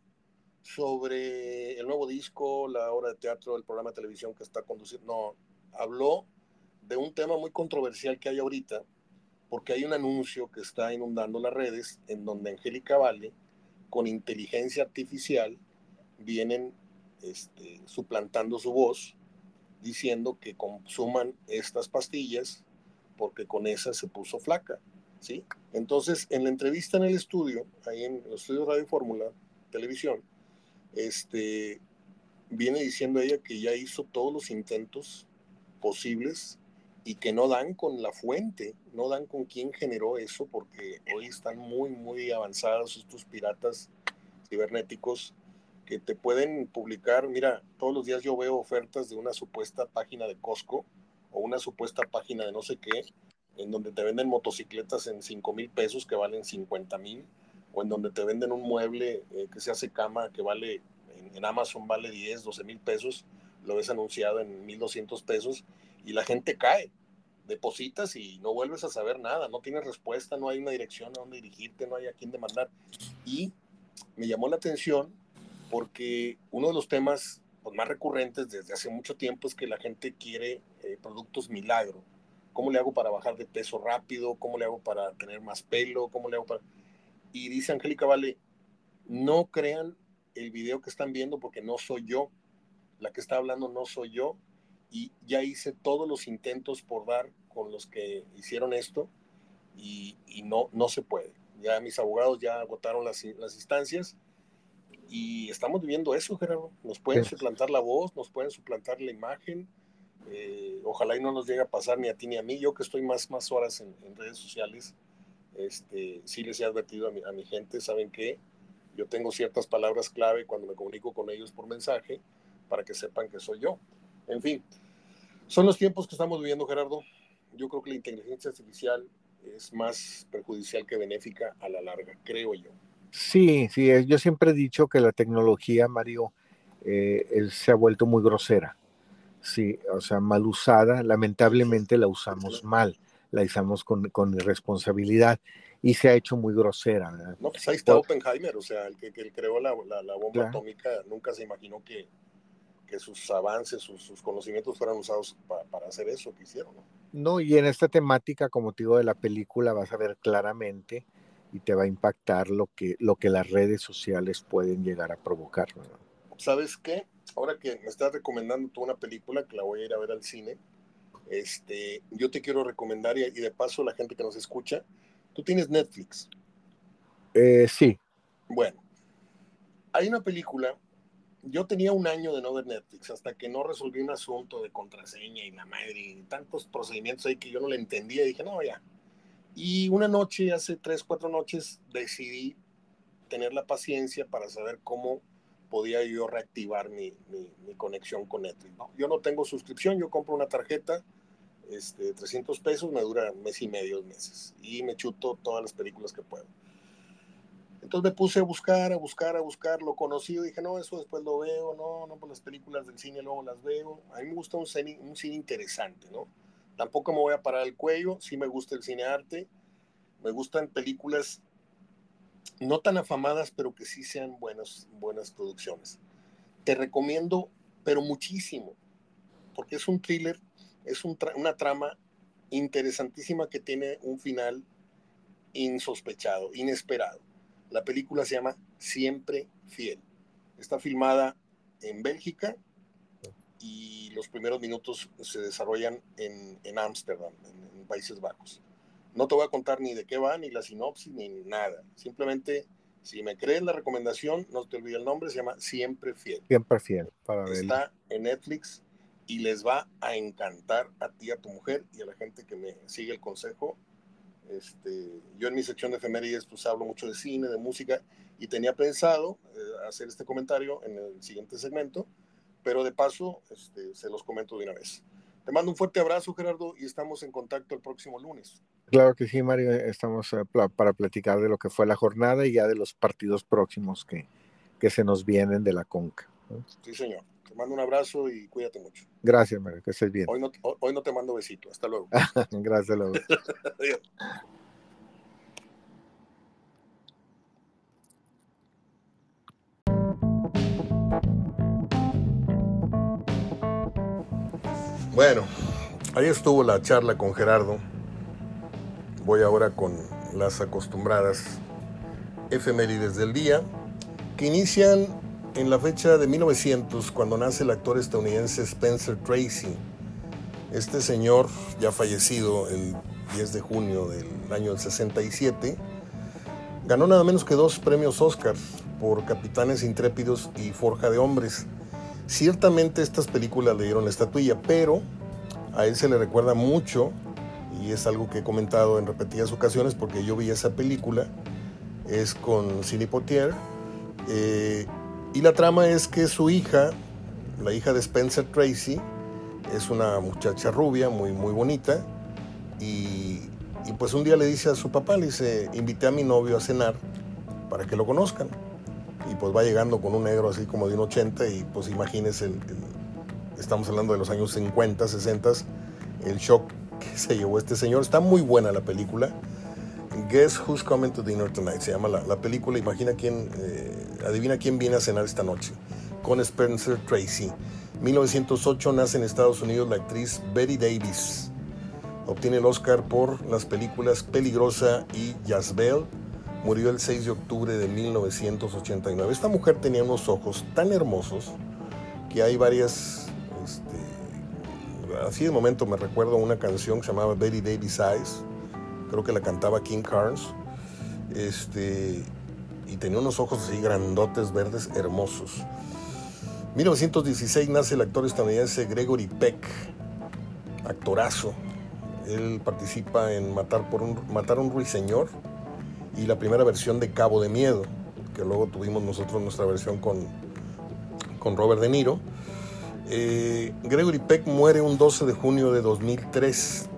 [SPEAKER 1] sobre el nuevo disco, la obra de teatro, el programa de televisión que está conduciendo, no, habló de un tema muy controversial que hay ahorita, porque hay un anuncio que está inundando las redes en donde Angélica Vale, con inteligencia artificial, vienen este, suplantando su voz, diciendo que consuman estas pastillas porque con esas se puso flaca, ¿sí? Entonces, en la entrevista en el estudio, ahí en el estudio Radio Fórmula, televisión, este, viene diciendo ella que ya hizo todos los intentos posibles y que no dan con la fuente, no dan con quién generó eso, porque hoy están muy, muy avanzados estos piratas cibernéticos que te pueden publicar. Mira, todos los días yo veo ofertas de una supuesta página de Costco o una supuesta página de no sé qué, en donde te venden motocicletas en cinco mil pesos que valen cincuenta mil, o en donde te venden un mueble eh, que se hace cama que vale, en, en Amazon vale diez, doce mil pesos, lo ves anunciado en mil doscientos pesos y la gente cae. Depositas y no vuelves a saber nada, no tienes respuesta, no hay una dirección a dónde dirigirte, no hay a quién demandar. Y me llamó la atención porque uno de los temas pues, más recurrentes desde hace mucho tiempo es que la gente quiere eh, productos milagro. ¿Cómo le hago para bajar de peso rápido? ¿Cómo le hago para tener más pelo? ¿Cómo le hago para...? Y dice Angélica Vale, no crean el video que están viendo porque no soy yo. La que está hablando no soy yo. Y ya hice todos los intentos por dar con los que hicieron esto y, y no, no se puede. Ya mis abogados ya agotaron las, las instancias y estamos viviendo eso, Gerardo. Nos pueden
[SPEAKER 2] Sí.
[SPEAKER 1] suplantar la voz, nos pueden suplantar la imagen. Eh, ojalá y no nos llegue a pasar ni a ti ni a mí. Yo que estoy más, más horas en, en redes sociales, este, sí les he advertido a mi, a mi gente, ¿saben qué? Yo tengo ciertas palabras clave cuando me comunico con ellos por mensaje para que sepan que soy yo. En fin, son los tiempos que estamos viviendo, Gerardo. Yo creo que la inteligencia artificial es más perjudicial que benéfica a la larga, creo yo.
[SPEAKER 2] Sí, sí, es- yo siempre he dicho que la tecnología, Mario, eh, él se ha vuelto muy grosera. Sí, o sea, mal usada, lamentablemente la usamos mal, la usamos con, con irresponsabilidad y se ha hecho muy grosera, ¿verdad?
[SPEAKER 1] No, pues ahí está
[SPEAKER 2] Por,
[SPEAKER 1] Oppenheimer, o sea, el que, que creó la, la, la bomba
[SPEAKER 2] claro.
[SPEAKER 1] atómica nunca se imaginó que, que sus avances, sus, sus, conocimientos fueran usados pa, para hacer eso que hicieron, ¿no?
[SPEAKER 2] No, y en esta temática, como te digo, de la película vas a ver claramente y te va a impactar lo que, lo que las redes sociales pueden llegar a provocar, ¿verdad?
[SPEAKER 1] ¿Sabes qué? Ahora que me estás recomendando tú una película que la voy a ir a ver al cine, este, yo te quiero recomendar y, y de paso la gente que nos escucha, tú tienes Netflix.
[SPEAKER 2] Eh, sí,
[SPEAKER 1] Bueno, hay una película. Yo tenía un año de no ver Netflix hasta que no resolví un asunto de contraseña y la madre y tantos procedimientos ahí que yo no le entendía y dije, no, ya. Y una noche, hace tres, cuatro noches, decidí tener la paciencia para saber cómo podía yo reactivar mi, mi, mi conexión con Netflix, ¿no? Yo no tengo suscripción, yo compro una tarjeta este, de trescientos pesos, me dura un mes y medio, dos meses, y me chuto todas las películas que puedo. Entonces me puse a buscar, a buscar, a buscar lo conocido. Dije, no, eso después lo veo, no, no, pues las películas del cine luego las veo. A mí me gusta un cine, un cine interesante, ¿no? Tampoco me voy a parar el cuello, sí me gusta el cine arte, me gustan películas no tan afamadas, pero que sí sean buenas, buenas producciones. Te recomiendo, pero muchísimo, porque es un thriller, es un tra una trama interesantísima que tiene un final insospechado, inesperado. La película se llama Siempre Fiel. Está filmada en Bélgica y los primeros minutos se desarrollan en Ámsterdam, en, en, en Países Bajos. No te voy a contar ni de qué va, ni la sinopsis, ni nada. Simplemente, si me crees la recomendación, no te olvides el nombre, se llama Siempre Fiel.
[SPEAKER 2] Siempre Fiel, para ver.
[SPEAKER 1] Está en Netflix y les va a encantar a ti, a tu mujer y a la gente que me sigue el consejo. Este, yo en mi sección de efemérides pues hablo mucho de cine, de música, y tenía pensado eh, hacer este comentario en el siguiente segmento, pero de paso este, se los comento de una vez. Te mando un fuerte abrazo, Gerardo, y estamos en contacto el próximo lunes.
[SPEAKER 2] Claro que sí, Mario, estamos uh, para platicar de lo que fue la jornada y ya de los partidos próximos que, que se nos vienen de la CONCA, ¿no?
[SPEAKER 1] Sí, señor. Te mando un abrazo y cuídate mucho.
[SPEAKER 2] Gracias, Mario, que estés bien.
[SPEAKER 1] Hoy no, hoy no te mando besito. Hasta luego.
[SPEAKER 2] Gracias, luego.
[SPEAKER 1] Adiós. Bueno, ahí estuvo la charla con Gerardo. Voy ahora con las acostumbradas efemérides del día, que inician en la fecha de mil novecientos, cuando nace el actor estadounidense Spencer Tracy. Este señor, ya fallecido el diez de junio del año del sesenta y siete, ganó nada menos que dos premios Oscar por Capitanes Intrépidos y Forja de Hombres. Ciertamente estas películas le dieron la estatuilla, pero a él se le recuerda mucho, y es algo que he comentado en repetidas ocasiones porque yo vi esa película, es con Sidney Poitier, eh, y la trama es que su hija, la hija de Spencer Tracy, es una muchacha rubia, muy, muy bonita, y, y pues un día le dice a su papá, le dice, invité a mi novio a cenar para que lo conozcan. Y pues va llegando con un negro así como de un ochenta, y pues imagínense, el, el, estamos hablando de los años cincuenta, sesenta, el shock que se llevó este señor. Está muy buena la película. Guess Who's Coming to Dinner Tonight se llama la, la película. Imagina quién, eh, adivina quién viene a cenar esta noche, con Spencer Tracy. mil novecientos ocho nace en Estados Unidos la actriz Bette Davis. Obtiene el Oscar por las películas Peligrosa y Jezebel. Murió el seis de octubre de mil novecientos ochenta y nueve. Esta mujer tenía unos ojos tan hermosos que hay varias, este, así de momento me recuerdo una canción que se llamaba Bette Davis Eyes, creo que la cantaba King Carnes, este, y tenía unos ojos así grandotes, verdes, hermosos. mil novecientos dieciséis nace el actor estadounidense Gregory Peck, actorazo. Él participa en Matar, por un, Matar a un Ruiseñor y la primera versión de Cabo de Miedo, que luego tuvimos nosotros nuestra versión con, con Robert De Niro. Eh, Gregory Peck muere un doce de junio de dos mil tres.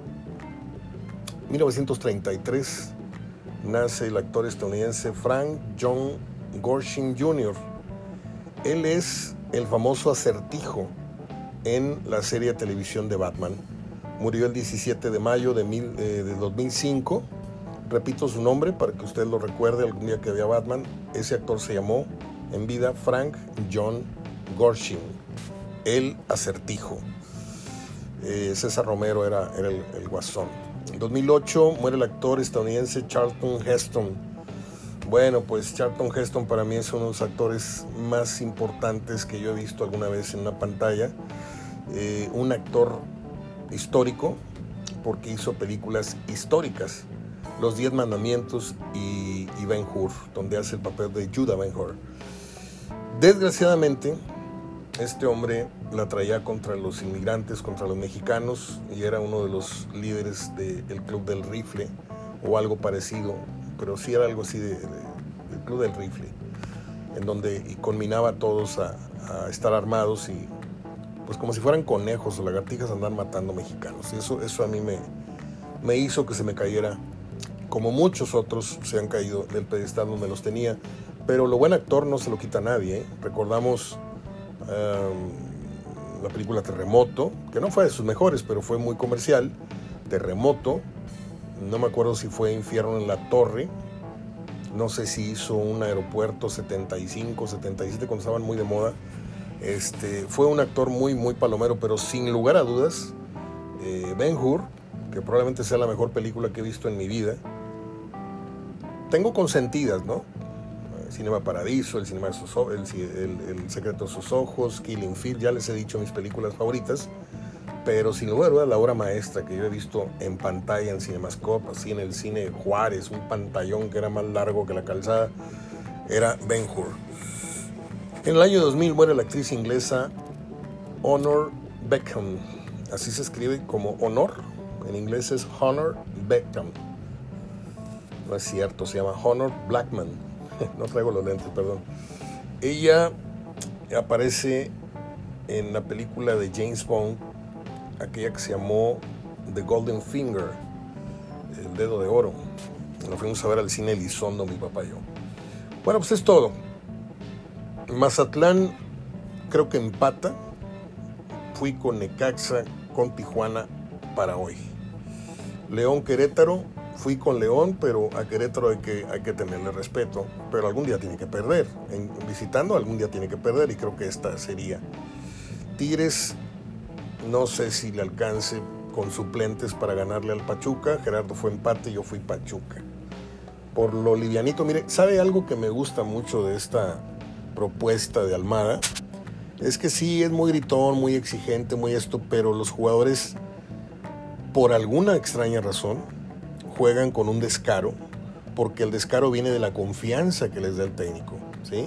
[SPEAKER 1] mil novecientos treinta y tres nace el actor estadounidense Frank John Gorshin junior Él es el famoso Acertijo en la serie de televisión de Batman. Murió el diecisiete de mayo de, mil, eh, de dos mil cinco. Repito su nombre para que usted lo recuerde algún día que vea Batman. Ese actor se llamó en vida Frank John Gorshin, el Acertijo. Eh, César Romero era, era el, el guasón. En dos mil ocho muere el actor estadounidense Charlton Heston. Bueno, pues Charlton Heston para mí es uno de los actores más importantes que yo he visto alguna vez en una pantalla. Eh, un actor histórico porque hizo películas históricas. Los Diez Mandamientos y, y Ben-Hur, donde hace el papel de Judah Ben-Hur. Desgraciadamente, este hombre la traía contra los inmigrantes, contra los mexicanos, y era uno de los líderes del Club del Rifle, o algo parecido, pero sí era algo así de, de, del Club del Rifle, en donde y conminaba a todos a, a estar armados y pues como si fueran conejos o lagartijas andar matando mexicanos. Y eso, eso a mí me, me hizo que se me cayera, como muchos otros se han caído del pedestal donde los tenía. Pero lo buen actor no se lo quita a nadie, ¿eh? Recordamos um, la película Terremoto, que no fue de sus mejores, pero fue muy comercial. Terremoto, no me acuerdo si fue Infierno en la Torre, no sé si hizo un Aeropuerto setenta y cinco, setenta y siete, cuando estaban muy de moda. Este, fue un actor muy, muy palomero, pero sin lugar a dudas, eh, Ben-Hur, que probablemente sea la mejor película que he visto en mi vida. Tengo consentidas, ¿no? El Cinema Paradiso, El, cinema de sus, el, el, el Secreto de sus Ojos, Killing Field, ya les he dicho mis películas favoritas, pero sin lugar a dudas la obra maestra que yo he visto en pantalla, en Cinemascope, así en el cine Juárez, un pantallón que era más largo que la calzada, era Ben-Hur. En el año dos mil muere la actriz inglesa Honor Beckham, así se escribe como Honor, en inglés es Honor Beckham. No es cierto, se llama Honor Blackman. No traigo los lentes, perdón. Ella aparece en la película de James Bond, aquella que se llamó The Golden Finger, el dedo de oro. Lo fuimos a ver al cine Elizondo, mi papá y yo. Bueno, pues es todo. Mazatlán creo que empata. Fui con Necaxa, con Tijuana para hoy. León Querétaro, fui con León, pero a Querétaro hay que, hay que tenerle respeto, pero algún día tiene que perder, en, visitando algún día tiene que perder, y creo que esta sería. Tigres, no sé si le alcance con suplentes para ganarle al Pachuca. Gerardo fue empate, yo fui Pachuca. Por lo livianito, mire, ¿sabe algo que me gusta mucho de esta propuesta de Almada? Es que sí, es muy gritón, muy exigente, muy esto, pero los jugadores, por alguna extraña razón, juegan con un descaro, porque el descaro viene de la confianza que les da el técnico, ¿sí?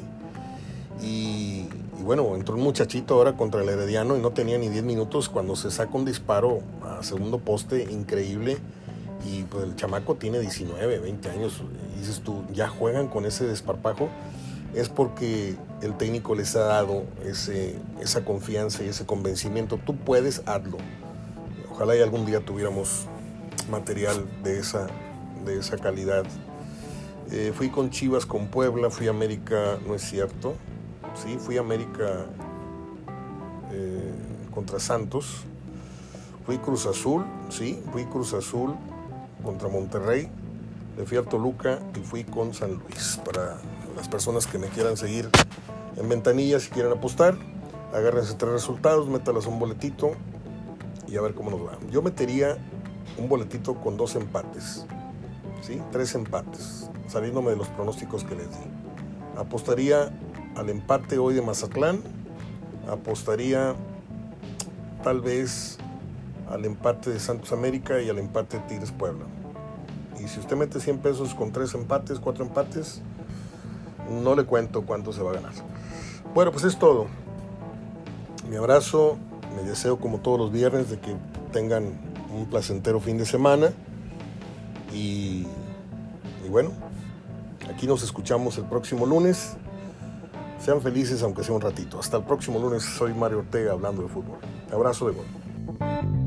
[SPEAKER 1] Y, y bueno, entró un muchachito ahora contra el Herediano y no tenía ni diez minutos cuando se saca un disparo a segundo poste increíble, y pues el chamaco tiene diecinueve, veinte años, y dices tú, ya juegan con ese desparpajo. Es porque el técnico les ha dado ese, esa confianza y ese convencimiento. Tú puedes, hazlo. Ojalá y algún día tuviéramos material de esa, de esa calidad. Eh, fui con Chivas, con Puebla, fui a América, no es cierto. Sí, fui a América eh, contra Santos. Fui Cruz Azul, sí, fui Cruz Azul contra Monterrey. Le fui a Toluca y fui con San Luis. Para las personas que me quieran seguir en Ventanilla, si quieren apostar, agárrense tres resultados, métalas un boletito y a ver cómo nos va. Yo metería un boletito con dos empates, ¿sí? Tres empates, saliéndome de los pronósticos que les di. Apostaría al empate hoy de Mazatlán, apostaría tal vez al empate de Santos América y al empate de Tigres Puebla. Y si usted mete cien pesos con tres empates, cuatro empates, no le cuento cuánto se va a ganar. Bueno, pues es todo. Mi abrazo, me deseo como todos los viernes de que tengan un placentero fin de semana. Y, y bueno, aquí nos escuchamos el próximo lunes. Sean felices aunque sea un ratito. Hasta el próximo lunes, soy Mario Ortega hablando de fútbol. Abrazo de gol.